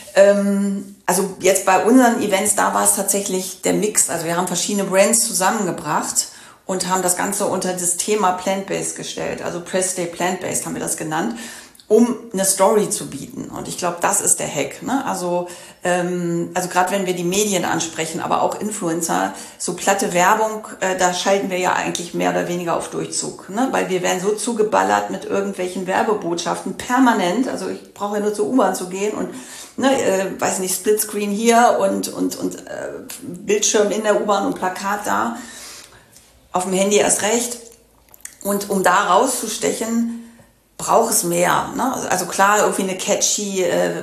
[SPEAKER 1] Ähm, also jetzt bei unseren Events, da war es tatsächlich der Mix, also wir haben verschiedene Brands zusammengebracht und haben das Ganze unter das Thema Plant-Based gestellt, also Press Day Plant-Based haben wir das genannt, um eine Story zu bieten. Und ich glaube, das ist der Hack. Ne? Also, ähm, also gerade wenn wir die Medien ansprechen, aber auch Influencer, so platte Werbung, äh, da schalten wir ja eigentlich mehr oder weniger auf Durchzug. Ne? Weil wir werden so zugeballert mit irgendwelchen Werbebotschaften permanent. Also ich brauche ja nur zur U-Bahn zu gehen und ne, äh, weiß nicht, Splitscreen hier und, und, und äh, Bildschirm in der U-Bahn und Plakat da. Auf dem Handy erst recht. Und um da rauszustechen, braucht es mehr. Ne? Also klar, irgendwie eine catchy, äh,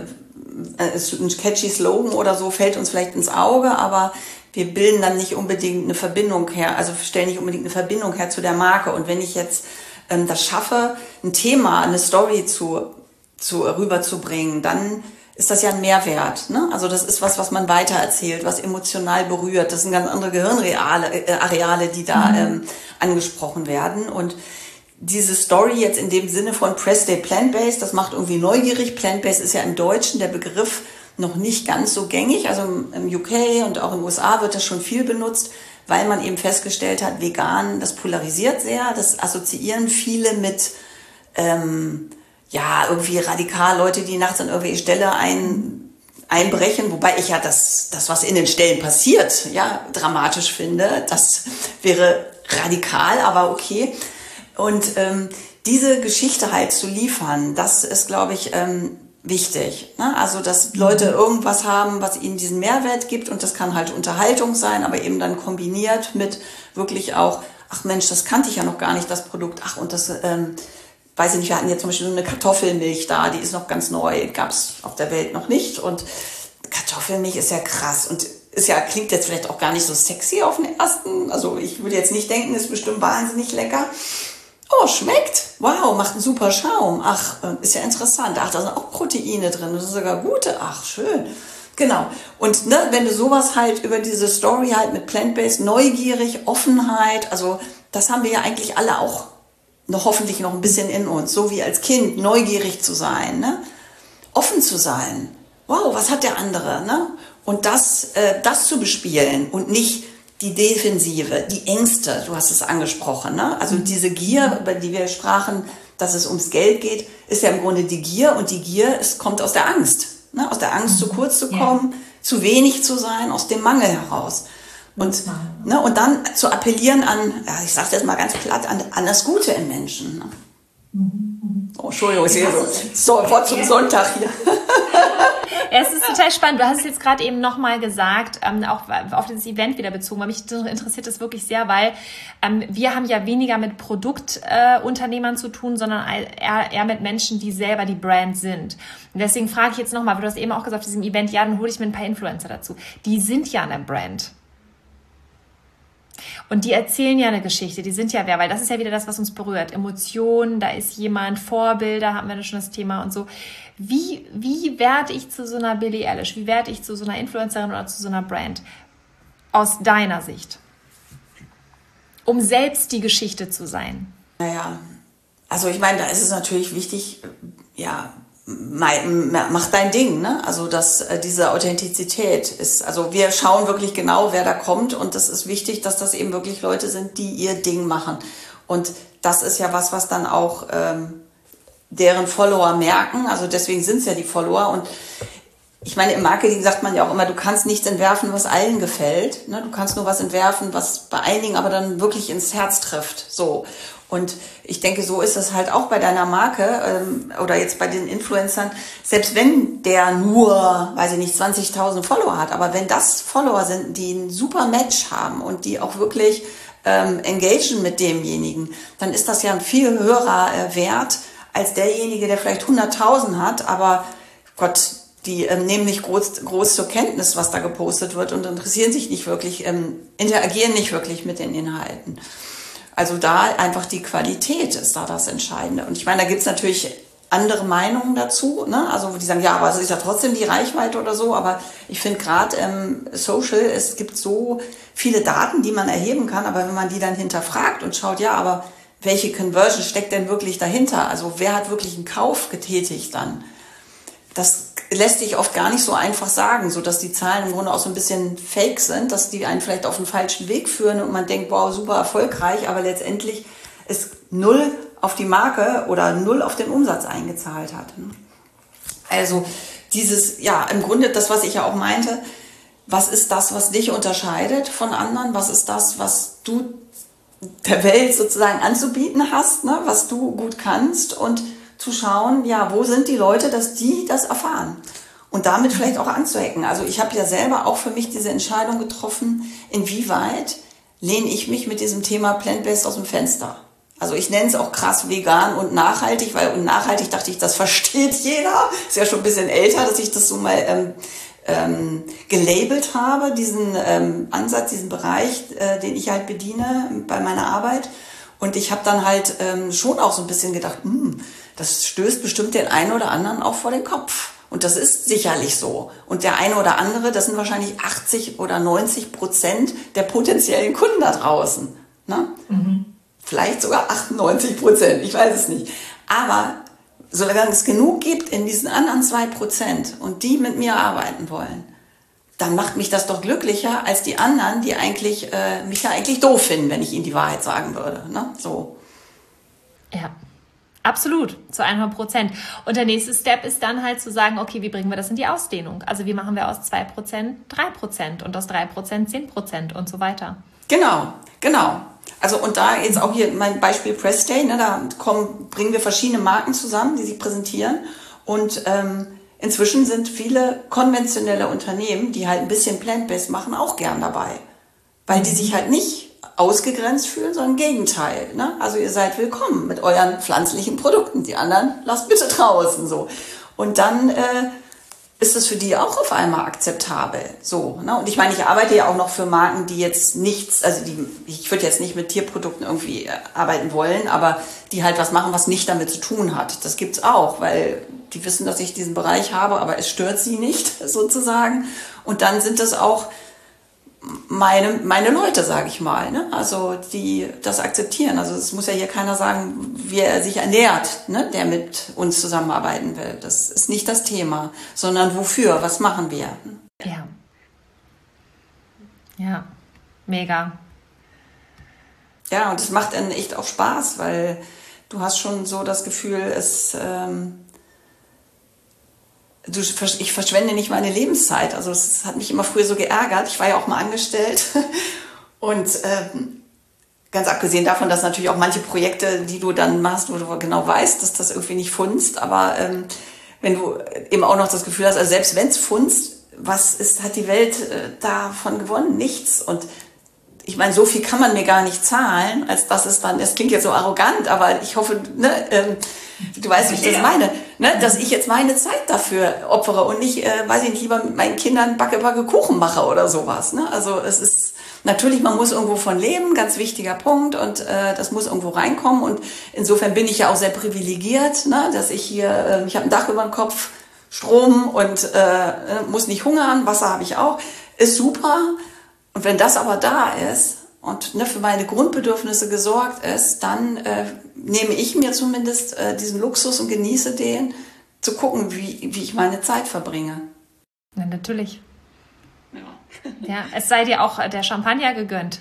[SPEAKER 1] ein catchy Slogan oder so fällt uns vielleicht ins Auge, aber wir bilden dann nicht unbedingt eine Verbindung her, also stellen nicht unbedingt eine Verbindung her zu der Marke. Und wenn ich jetzt ähm, das schaffe, ein Thema, eine Story zu, zu rüberzubringen, dann ist das ja ein Mehrwert. Ne? Also das ist was, was man weitererzählt, was emotional berührt. Das sind ganz andere Gehirnareale, äh, Areale, die da mhm. ähm, angesprochen werden. Und diese Story jetzt in dem Sinne von Press Day Plant-Based, das macht irgendwie neugierig. Plant-Based ist ja im Deutschen der Begriff noch nicht ganz so gängig. Also im U K und auch in den U S A wird das schon viel benutzt, weil man eben festgestellt hat, vegan, das polarisiert sehr. Das assoziieren viele mit ähm, ja, irgendwie radikal Leute, die nachts an irgendwelche Ställe ein, einbrechen, wobei ich ja das, das, was in den Ställen passiert, ja, dramatisch finde. Das wäre radikal, aber okay. Und ähm, diese Geschichte halt zu liefern, das ist, glaube ich, ähm, wichtig. Ne? Also, dass Leute irgendwas haben, was ihnen diesen Mehrwert gibt, und das kann halt Unterhaltung sein, aber eben dann kombiniert mit wirklich auch, ach Mensch, das kannte ich ja noch gar nicht, das Produkt, ach, und das, ähm, weiß ich nicht, wir hatten jetzt zum Beispiel so eine Kartoffelmilch da, die ist noch ganz neu, gab es auf der Welt noch nicht, und Kartoffelmilch ist ja krass und ist ja, klingt jetzt vielleicht auch gar nicht so sexy auf den ersten. Also ich würde jetzt nicht denken, ist bestimmt wahnsinnig lecker. Oh, schmeckt. Wow, macht einen super Schaum. Ach, ist ja interessant. Ach, da sind auch Proteine drin. Das ist sogar gute. Ach, schön. Genau. Und ne, wenn du sowas halt über diese Story halt mit Plant-Based, neugierig, Offenheit, also das haben wir ja eigentlich alle auch noch hoffentlich noch ein bisschen in uns. So wie als Kind, neugierig zu sein, ne? Offen zu sein. Wow, was hat der andere, ne? Und das, äh, das zu bespielen und nicht die Defensive, die Ängste, du hast es angesprochen, ne? Also diese Gier, über die wir sprachen, dass es ums Geld geht, ist ja im Grunde die Gier und die Gier, es kommt aus der Angst, ne? Aus der Angst, zu kurz zu kommen, ja. zu wenig zu sein, aus dem Mangel heraus. Und, ne, und dann zu appellieren an, ja, ich sage jetzt mal ganz platt, an, an das Gute im Menschen. Ne? Oh, Entschuldigung, ich sehe so, so Wort zum Sonntag hier.
[SPEAKER 2] Ja, es ist total spannend. Du hast es jetzt gerade eben nochmal gesagt, ähm, auch auf das Event wieder bezogen, weil mich interessiert das wirklich sehr, weil ähm, wir haben ja weniger mit Produktunternehmern äh, zu tun, sondern eher, eher mit Menschen, die selber die Brand sind. Und deswegen frage ich jetzt nochmal, du hast eben auch gesagt, auf diesem Event, ja, dann hole ich mir ein paar Influencer dazu. Die sind ja eine Brand. Und die erzählen ja eine Geschichte, die sind ja wer, weil das ist ja wieder das, was uns berührt. Emotionen, da ist jemand, Vorbilder, hatten wir da schon das Thema und so. Wie, wie werde ich zu so einer Billie Eilish? Wie werde ich zu so einer Influencerin oder zu so einer Brand? Aus deiner Sicht. Um selbst die Geschichte zu sein.
[SPEAKER 1] Naja, also ich meine, da ist es natürlich wichtig, ja, mach dein Ding, ne? Also dass äh, diese Authentizität ist, also wir schauen wirklich genau, wer da kommt und das ist wichtig, dass das eben wirklich Leute sind, die ihr Ding machen und das ist ja was, was dann auch ähm, deren Follower merken, also deswegen sind es ja die Follower und ich meine, im Marketing sagt man ja auch immer, du kannst nichts entwerfen, was allen gefällt, ne? Du kannst nur was entwerfen, was bei einigen aber dann wirklich ins Herz trifft, so. Und ich denke, so ist es halt auch bei deiner Marke ähm, oder jetzt bei den Influencern. Selbst wenn der nur, weiß ich nicht, zwanzigtausend Follower hat, aber wenn das Follower sind, die ein super Match haben und die auch wirklich ähm, engagieren mit demjenigen, dann ist das ja ein viel höherer äh, Wert als derjenige, der vielleicht hunderttausend hat, aber Gott, die ähm, nehmen nicht groß, groß zur Kenntnis, was da gepostet wird und interessieren sich nicht wirklich, ähm, interagieren nicht wirklich mit den Inhalten. Also da einfach die Qualität ist da das Entscheidende. Und ich meine, da gibt's natürlich andere Meinungen dazu, ne? Also die sagen, ja, aber es ist ja trotzdem die Reichweite oder so. Aber ich finde gerade ähm, Social, es gibt so viele Daten, die man erheben kann. Aber wenn man die dann hinterfragt und schaut, ja, aber welche Conversion steckt denn wirklich dahinter? Also wer hat wirklich einen Kauf getätigt dann? Das lässt sich oft gar nicht so einfach sagen, so dass die Zahlen im Grunde auch so ein bisschen fake sind, dass die einen vielleicht auf den falschen Weg führen und man denkt, wow, super erfolgreich, aber letztendlich ist null auf die Marke oder null auf den Umsatz eingezahlt hat. Also dieses, ja, im Grunde das, was ich ja auch meinte, was ist das, was dich unterscheidet von anderen? Was ist das, was du der Welt sozusagen anzubieten hast, ne? Was du gut kannst und zu schauen, ja, wo sind die Leute, dass die das erfahren und damit vielleicht auch anzuecken. Also ich habe ja selber auch für mich diese Entscheidung getroffen, inwieweit lehne ich mich mit diesem Thema Plant-Based aus dem Fenster. Also ich nenne es auch krass vegan und nachhaltig, weil und nachhaltig dachte ich, das versteht jeder. Ist ja schon ein bisschen älter, dass ich das so mal ähm, ähm, gelabelt habe, diesen ähm, Ansatz, diesen Bereich, äh, den ich halt bediene bei meiner Arbeit. Und ich habe dann halt ähm, schon auch so ein bisschen gedacht, hm, das stößt bestimmt den einen oder anderen auch vor den Kopf. Und das ist sicherlich so. Und der eine oder andere, das sind wahrscheinlich achtzig oder neunzig Prozent der potenziellen Kunden da draußen. Ne? Mhm. Vielleicht sogar achtundneunzig Prozent, ich weiß es nicht. Aber solange es genug gibt in diesen anderen zwei Prozent und die mit mir arbeiten wollen, dann macht mich das doch glücklicher als die anderen, die eigentlich äh, mich ja eigentlich doof finden, wenn ich ihnen die Wahrheit sagen würde. Ne? So.
[SPEAKER 2] Ja. Absolut, zu hundert Prozent. Und der nächste Step ist dann halt zu sagen, okay, wie bringen wir das in die Ausdehnung? Also wie machen wir aus zwei Prozent drei Prozent und aus drei Prozent zehn Prozent und so weiter?
[SPEAKER 1] Genau, genau. Also und da jetzt auch hier mein Beispiel Press Day, ne, da kommen, bringen wir verschiedene Marken zusammen, die sich präsentieren und ähm, inzwischen sind viele konventionelle Unternehmen, die halt ein bisschen Plant-Based machen, auch gern dabei, weil die sich halt nicht ausgegrenzt fühlen, sondern im Gegenteil. Ne? Also ihr seid willkommen mit euren pflanzlichen Produkten. Die anderen lasst bitte draußen so. Und dann äh, ist es für die auch auf einmal akzeptabel. So, ne? Und ich meine, ich arbeite ja auch noch für Marken, die jetzt nichts, also die, ich würde jetzt nicht mit Tierprodukten irgendwie arbeiten wollen, aber die halt was machen, was nicht damit zu tun hat. Das gibt's auch, weil die wissen, dass ich diesen Bereich habe, aber es stört sie nicht, sozusagen. Und dann sind das auch meine, meine Leute, sage ich mal, ne? Also die das akzeptieren. Also es muss ja hier keiner sagen, wie er sich ernährt, ne? Der mit uns zusammenarbeiten will. Das ist nicht das Thema, sondern wofür, was machen wir?
[SPEAKER 2] Ja. Ja, mega.
[SPEAKER 1] Ja, und es macht dann echt auch Spaß, weil du hast schon so das Gefühl, es... Ähm, Du, ich verschwende nicht meine Lebenszeit. Also es hat mich immer früher so geärgert. Ich war ja auch mal angestellt. Und ähm, ganz abgesehen davon, dass natürlich auch manche Projekte, die du dann machst, wo du genau weißt, dass das irgendwie nicht funzt. Aber ähm, wenn du eben auch noch das Gefühl hast, also selbst wenn es funzt, was ist, hat die Welt äh, davon gewonnen? Nichts. Und ich meine, so viel kann man mir gar nicht zahlen, als dass es dann, das klingt jetzt so arrogant, aber ich hoffe, ne, ähm, du weißt, wie ich das meine, ne, dass ich jetzt meine Zeit dafür opfere und nicht, äh, weiß ich nicht, lieber mit meinen Kindern Backe, Backe Kuchen mache oder sowas. Ne? Also es ist natürlich, man muss irgendwo von leben, ganz wichtiger Punkt, und äh, das muss irgendwo reinkommen. Und insofern bin ich ja auch sehr privilegiert, ne, dass ich hier, äh, ich habe ein Dach über dem Kopf, Strom und äh, muss nicht hungern, Wasser habe ich auch, ist super. Und wenn das aber da ist und ne, für meine Grundbedürfnisse gesorgt ist, dann äh, nehme ich mir zumindest äh, diesen Luxus und genieße den, zu gucken, wie, wie ich meine Zeit verbringe.
[SPEAKER 2] Ja, natürlich. Ja. Ja, es sei dir auch der Champagner gegönnt.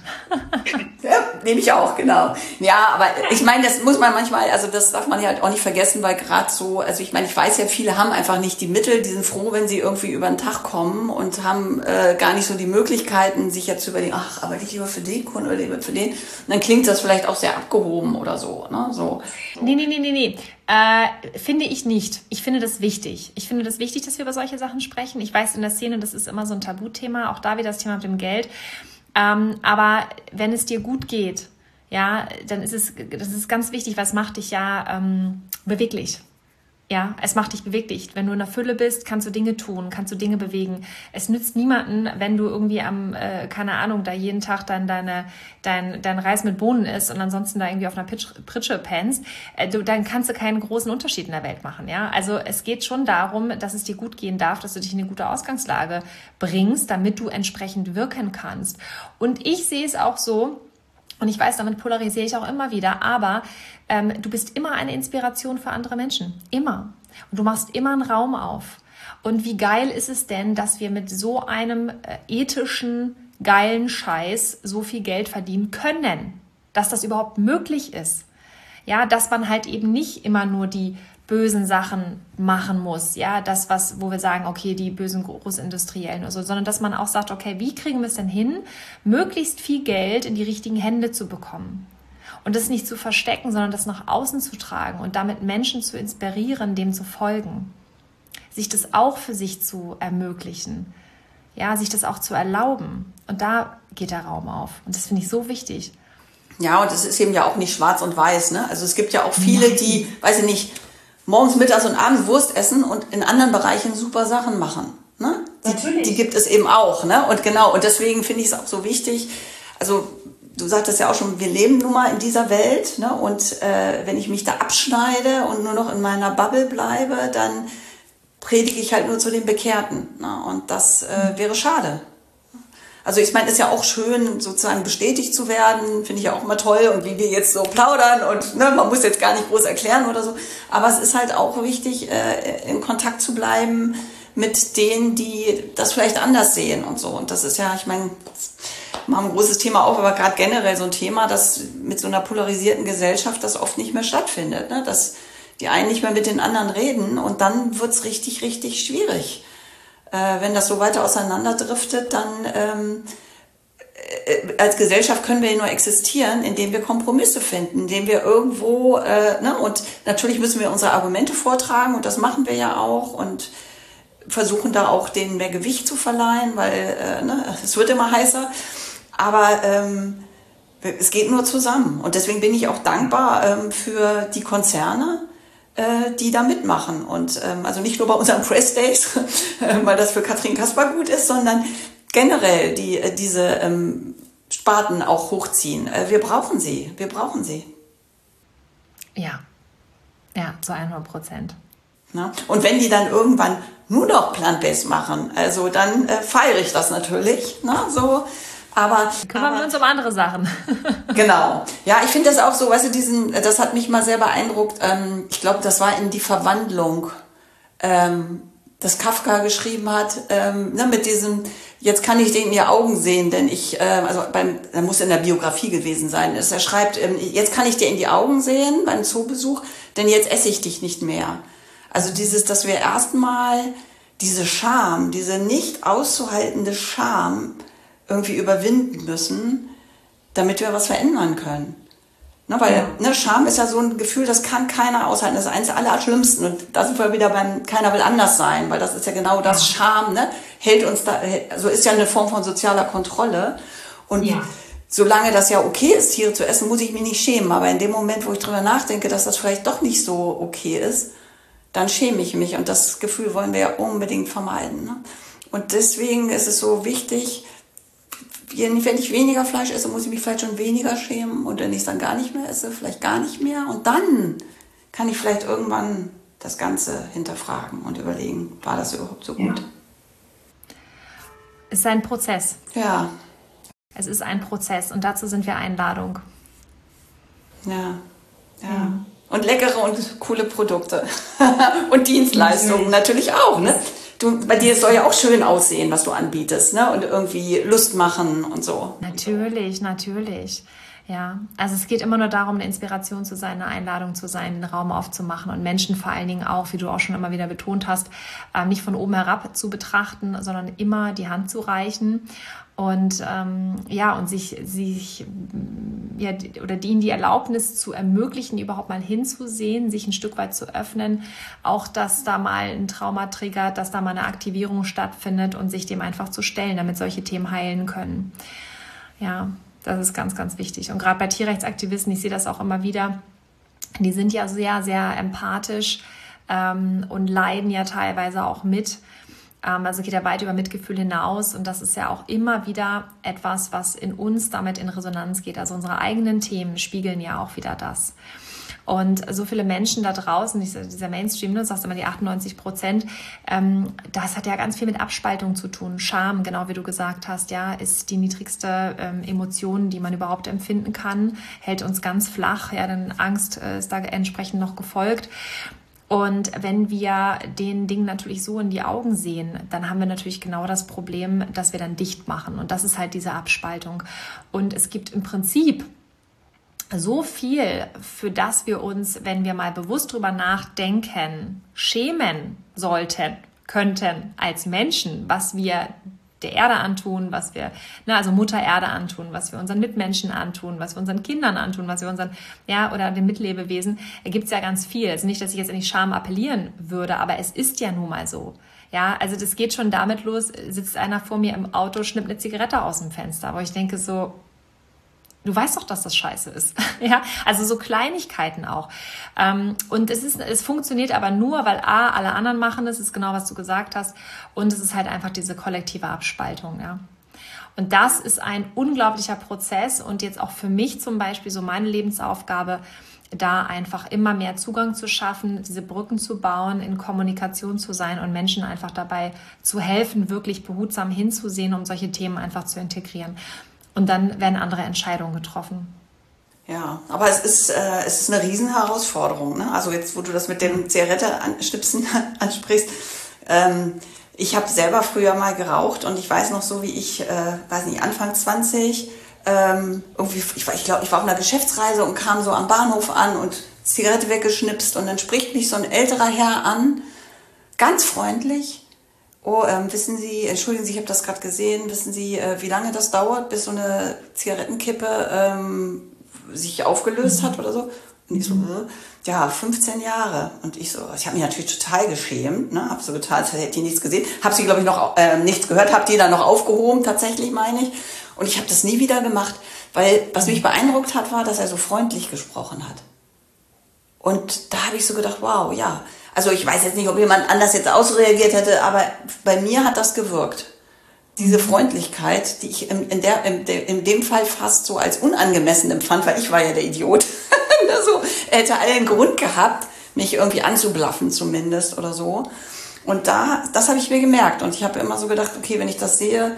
[SPEAKER 1] Ja, nehme ich auch, genau. Ja, aber ich meine, das muss man manchmal, also das darf man ja halt auch nicht vergessen, weil gerade so, also ich meine, ich weiß ja, viele haben einfach nicht die Mittel, die sind froh, wenn sie irgendwie über den Tag kommen und haben äh, gar nicht so die Möglichkeiten, sich jetzt zu überlegen, ach, aber ich lieber für den Kunden oder lieber für den. Und dann klingt das vielleicht auch sehr abgehoben oder so, ne, so.
[SPEAKER 2] Nee, nee, nee, nee, nee. Äh, finde ich nicht. Ich finde das wichtig. Ich finde das wichtig, dass wir über solche Sachen sprechen. Ich weiß, in der Szene, das ist immer so ein Tabuthema, auch da wieder das Thema mit dem Geld. Ähm, aber wenn es dir gut geht, ja, dann ist es, das ist ganz wichtig, was macht dich ja ähm, beweglich. Ja, es macht dich beweglich. Wenn du in der Fülle bist, kannst du Dinge tun, kannst du Dinge bewegen. Es nützt niemanden, wenn du irgendwie am, äh, keine Ahnung, da jeden Tag dann deine, dein, dein Reis mit Bohnen isst und ansonsten da irgendwie auf einer Pitsch, Pritsche pennst. Äh, du, dann kannst du keinen großen Unterschied in der Welt machen. Ja, also es geht schon darum, dass es dir gut gehen darf, dass du dich in eine gute Ausgangslage bringst, damit du entsprechend wirken kannst. Und ich sehe es auch so, und ich weiß, damit polarisiere ich auch immer wieder, aber ähm, du bist immer eine Inspiration für andere Menschen. Immer. Und du machst immer einen Raum auf. Und wie geil ist es denn, dass wir mit so einem äh, ethischen, geilen Scheiß so viel Geld verdienen können? Dass das überhaupt möglich ist. Ja, dass man halt eben nicht immer nur die bösen Sachen machen muss, ja, das, was, wo wir sagen, okay, die bösen Großindustriellen oder so, sondern dass man auch sagt, okay, wie kriegen wir es denn hin, möglichst viel Geld in die richtigen Hände zu bekommen und das nicht zu verstecken, sondern das nach außen zu tragen und damit Menschen zu inspirieren, dem zu folgen, sich das auch für sich zu ermöglichen, ja, sich das auch zu erlauben, und da geht der Raum auf, und das finde ich so wichtig.
[SPEAKER 1] Ja, und es ist eben ja auch nicht schwarz und weiß, ne? Also es gibt ja auch viele, die, weiß ich nicht, morgens, mittags und abends Wurst essen und in anderen Bereichen super Sachen machen. Ne? Die, die gibt es eben auch. Ne? Und genau, und deswegen finde ich es auch so wichtig. Also du sagtest ja auch schon, wir leben nun mal in dieser Welt. Ne? Und äh, wenn ich mich da abschneide und nur noch in meiner Bubble bleibe, dann predige ich halt nur zu den Bekehrten. Ne? Und das äh, wäre schade. Also ich meine, es ist ja auch schön, sozusagen bestätigt zu werden, finde ich ja auch immer toll, und wie wir jetzt so plaudern und ne, man muss jetzt gar nicht groß erklären oder so, aber es ist halt auch wichtig, äh, in Kontakt zu bleiben mit denen, die das vielleicht anders sehen und so, und das ist ja, ich meine, wir haben ein großes Thema auf, aber gerade generell so ein Thema, dass mit so einer polarisierten Gesellschaft das oft nicht mehr stattfindet, ne? Dass die einen nicht mehr mit den anderen reden, und dann wird's richtig, richtig schwierig. Äh, wenn das so weiter auseinanderdriftet, dann ähm, äh, als Gesellschaft können wir nur existieren, indem wir Kompromisse finden, indem wir irgendwo, äh, ne, und natürlich müssen wir unsere Argumente vortragen, und das machen wir ja auch, und versuchen da auch denen mehr Gewicht zu verleihen, weil äh, ne, es wird immer heißer, aber ähm, es geht nur zusammen, und deswegen bin ich auch dankbar ähm, für die Konzerne, äh, die da mitmachen. Und ähm, also nicht nur bei unseren Press Days, weil das für Katrin Kasper gut ist, sondern generell die äh, diese ähm, Sparten auch hochziehen. Äh, wir brauchen sie, wir brauchen sie.
[SPEAKER 2] Ja, ja, zu hundert Prozent.
[SPEAKER 1] Na? Und wenn die dann irgendwann nur noch Plant-Based machen, also dann äh, feiere ich das natürlich, na, so. Aber
[SPEAKER 2] kümmern
[SPEAKER 1] aber,
[SPEAKER 2] wir uns um andere Sachen.
[SPEAKER 1] Genau. Ja, ich finde das auch so, weißt du, diesen, das hat mich mal sehr beeindruckt. Ähm, ich glaube, das war in Die Verwandlung, ähm, das Kafka geschrieben hat, ähm, ne, mit diesem, jetzt kann ich den in die Augen sehen, denn ich, äh, also beim, da muss in der Biografie gewesen sein, dass er schreibt, ähm, jetzt kann ich dir in die Augen sehen beim Zoobesuch, denn jetzt esse ich dich nicht mehr. Also dieses, dass wir erstmal diese Scham, diese nicht auszuhaltende Scham irgendwie überwinden müssen, damit wir was verändern können. Ne, weil ja. ne, Scham ist ja so ein Gefühl, das kann keiner aushalten. Das ist eines der allerschlimmsten. Und da sind wir wieder beim keiner will anders sein, weil das ist ja genau das. Ja. Scham, ne, hält uns da, also ist ja eine Form von sozialer Kontrolle. Und ja. solange das ja okay ist, Tiere zu essen, muss ich mich nicht schämen. Aber in dem Moment, wo ich drüber nachdenke, dass das vielleicht doch nicht so okay ist, dann schäme ich mich. Und das Gefühl wollen wir ja unbedingt vermeiden. Ne? Und deswegen ist es so wichtig, wenn ich weniger Fleisch esse, muss ich mich vielleicht schon weniger schämen. Und wenn ich es dann gar nicht mehr esse, vielleicht gar nicht mehr. Und dann kann ich vielleicht irgendwann das Ganze hinterfragen und überlegen, war das überhaupt so gut?
[SPEAKER 2] Ja. Es ist ein Prozess.
[SPEAKER 1] Ja.
[SPEAKER 2] Es ist ein Prozess und dazu sind wir Einladung.
[SPEAKER 1] Ja, ja. ja. Und leckere und coole Produkte. Und Dienstleistungen natürlich auch, ne? Du, bei dir soll ja auch schön aussehen, was du anbietest, ne? Und irgendwie Lust machen und so.
[SPEAKER 2] Natürlich, natürlich. Ja, also es geht immer nur darum, eine Inspiration zu sein, eine Einladung zu sein, einen Raum aufzumachen und Menschen vor allen Dingen auch, wie du auch schon immer wieder betont hast, nicht von oben herab zu betrachten, sondern immer die Hand zu reichen und ähm, ja und sich sich ja oder denen die Erlaubnis zu ermöglichen, überhaupt mal hinzusehen, sich ein Stück weit zu öffnen, auch dass da mal ein Trauma triggert, dass da mal eine Aktivierung stattfindet und sich dem einfach zu stellen, damit solche Themen heilen können. Ja. Das ist ganz, ganz wichtig. Und gerade bei Tierrechtsaktivisten, ich sehe das auch immer wieder, die sind ja sehr, sehr empathisch ähm, und leiden ja teilweise auch mit. Ähm, also geht ja weit über Mitgefühl hinaus. Und das ist ja auch immer wieder etwas, was in uns damit in Resonanz geht. Also unsere eigenen Themen spiegeln ja auch wieder das. Und so viele Menschen da draußen, dieser Mainstream, du sagst immer die achtundneunzig Prozent, ähm, das hat ja ganz viel mit Abspaltung zu tun. Scham, genau wie du gesagt hast, ja, ist die niedrigste ähm, Emotion, die man überhaupt empfinden kann, hält uns ganz flach, ja, denn Angst äh, ist da entsprechend noch gefolgt. Und wenn wir den Dingen natürlich so in die Augen sehen, dann haben wir natürlich genau das Problem, dass wir dann dicht machen. Und das ist halt diese Abspaltung. Und es gibt im Prinzip so viel, für das wir uns, wenn wir mal bewusst drüber nachdenken, schämen sollten, könnten als Menschen, was wir der Erde antun, was wir, ne, also Mutter Erde antun, was wir unseren Mitmenschen antun, was wir unseren Kindern antun, was wir unseren, ja, oder den Mitlebewesen, da gibt es ja ganz viel. Also nicht, dass ich jetzt in die Scham appellieren würde, aber es ist ja nun mal so. Ja, also das geht schon damit los, sitzt einer vor mir im Auto, schnippt eine Zigarette aus dem Fenster, wo ich denke so, du weißt doch, dass das scheiße ist. Ja, also so Kleinigkeiten auch. Und es ist, es funktioniert aber nur, weil A, alle anderen machen es, ist genau, was du gesagt hast. Und es ist halt einfach diese kollektive Abspaltung, ja. Und das ist ein unglaublicher Prozess und jetzt auch für mich zum Beispiel so meine Lebensaufgabe, da einfach immer mehr Zugang zu schaffen, diese Brücken zu bauen, in Kommunikation zu sein und Menschen einfach dabei zu helfen, wirklich behutsam hinzusehen, um solche Themen einfach zu integrieren. Und dann werden andere Entscheidungen getroffen.
[SPEAKER 1] Ja, aber es ist, äh, es ist eine Riesenherausforderung, ne? Also jetzt, wo du das mit dem Zigarette-Schnipsen ansprichst. Ähm, ich habe selber früher mal geraucht und ich weiß noch so, wie ich, äh, weiß nicht, Anfang zwanzig, ähm, irgendwie, ich, war, ich glaube, ich war auf einer Geschäftsreise und kam so am Bahnhof an und Zigarette weggeschnipst und dann spricht mich so ein älterer Herr an, ganz freundlich. Oh, ähm, wissen Sie, entschuldigen Sie, ich habe das gerade gesehen, wissen Sie, äh, wie lange das dauert, bis so eine Zigarettenkippe ähm, sich aufgelöst hat oder so? Und ich so, äh, ja, fünfzehn Jahre. Und ich so, ich habe mich natürlich total geschämt, ne? Habe so getan, als hätte ich nichts gesehen. Habe sie, glaube ich, noch äh, nichts gehört, habe die dann noch aufgehoben, tatsächlich meine ich. Und ich habe das nie wieder gemacht, weil was mich beeindruckt hat, war, dass er so freundlich gesprochen hat. Und da habe ich so gedacht, wow, ja. Also ich weiß jetzt nicht, ob jemand anders jetzt ausreagiert hätte, aber bei mir hat das gewirkt. Diese Freundlichkeit, die ich in, in, der, in, de, in dem Fall fast so als unangemessen empfand, weil ich war ja der Idiot. Also, er hätte allen Grund gehabt, mich irgendwie anzublaffen zumindest oder so. Und da, das habe ich mir gemerkt. Und ich habe immer so gedacht, okay, wenn ich das sehe,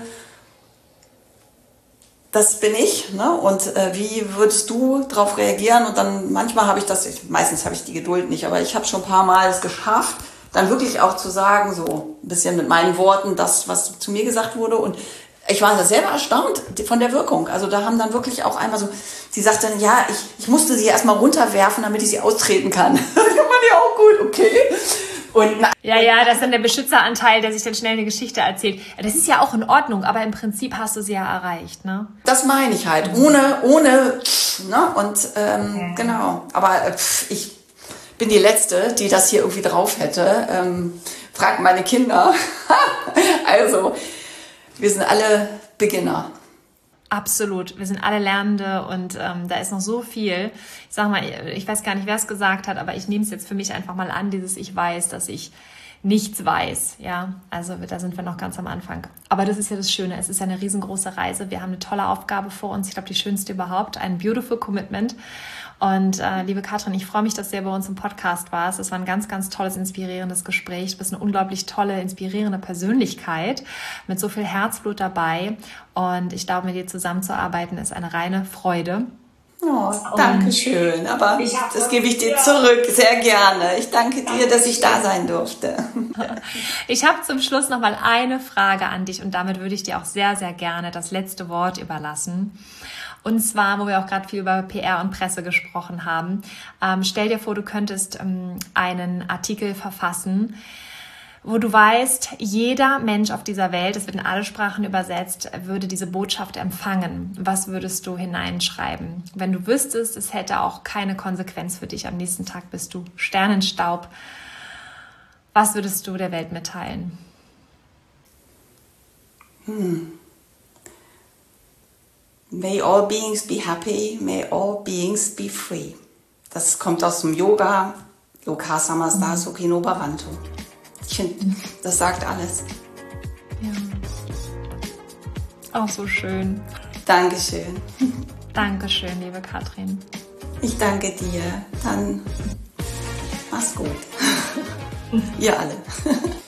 [SPEAKER 1] das bin ich, ne? Und äh, wie würdest du darauf reagieren? Und dann manchmal habe ich das, ich, meistens habe ich die Geduld nicht, aber ich habe schon ein paar Mal es geschafft, dann wirklich auch zu sagen, so ein bisschen mit meinen Worten, das, was zu mir gesagt wurde. Und ich war da selber erstaunt von der Wirkung. Also da haben dann wirklich auch einmal so, sie sagte dann, ja, ich, ich musste sie erstmal runterwerfen, damit ich sie austreten kann. Das fand ich auch gut, okay. Und na,
[SPEAKER 2] ja, ja, das ist dann der Beschützeranteil, der sich dann schnell eine Geschichte erzählt. Das ist ja auch in Ordnung, aber im Prinzip hast du sie ja erreicht, ne?
[SPEAKER 1] Das meine ich halt, ohne, ohne, ne? Und ähm, ja. Genau. Aber äh, ich bin die Letzte, die das hier irgendwie drauf hätte. Ähm, frag meine Kinder. Also, wir sind alle Beginner.
[SPEAKER 2] Absolut. Wir sind alle Lernende und ähm, da ist noch so viel. Ich sag mal, ich weiß gar nicht, wer es gesagt hat, aber ich nehme es jetzt für mich einfach mal an, dieses Ich weiß, dass ich nichts weiß. Ja, also da sind wir noch ganz am Anfang. Aber das ist ja das Schöne. Es ist ja eine riesengroße Reise. Wir haben eine tolle Aufgabe vor uns. Ich glaube, die schönste überhaupt. Ein beautiful commitment. Und äh, liebe Katrin, ich freue mich, dass du ja bei uns im Podcast warst. Es war ein ganz, ganz tolles, inspirierendes Gespräch. Du bist eine unglaublich tolle, inspirierende Persönlichkeit mit so viel Herzblut dabei. Und ich glaube, mit dir zusammenzuarbeiten ist eine reine Freude.
[SPEAKER 1] Oh, danke schön. Aber das gebe ich dir zurück, sehr gerne. Ich danke dir, dass ich da sein durfte.
[SPEAKER 2] Ich habe zum Schluss noch mal eine Frage an dich und damit würde ich dir auch sehr, sehr gerne das letzte Wort überlassen. Und zwar, wo wir auch gerade viel über P R und Presse gesprochen haben. Ähm, stell dir vor, du könntest ähm, einen Artikel verfassen, wo du weißt, jeder Mensch auf dieser Welt, es wird in alle Sprachen übersetzt, würde diese Botschaft empfangen. Was würdest du hineinschreiben? Wenn du wüsstest, es hätte auch keine Konsequenz für dich. Am nächsten Tag bist du Sternenstaub. Was würdest du der Welt mitteilen?
[SPEAKER 1] Hm. May all beings be happy, may all beings be free. Das kommt aus dem Yoga, Loka Samasta Sukhino Bhavantu. Ich finde, das sagt alles.
[SPEAKER 2] Ja. Auch so schön.
[SPEAKER 1] Dankeschön.
[SPEAKER 2] Dankeschön, liebe Katrin.
[SPEAKER 1] Ich danke dir. Dann mach's gut. Ihr alle.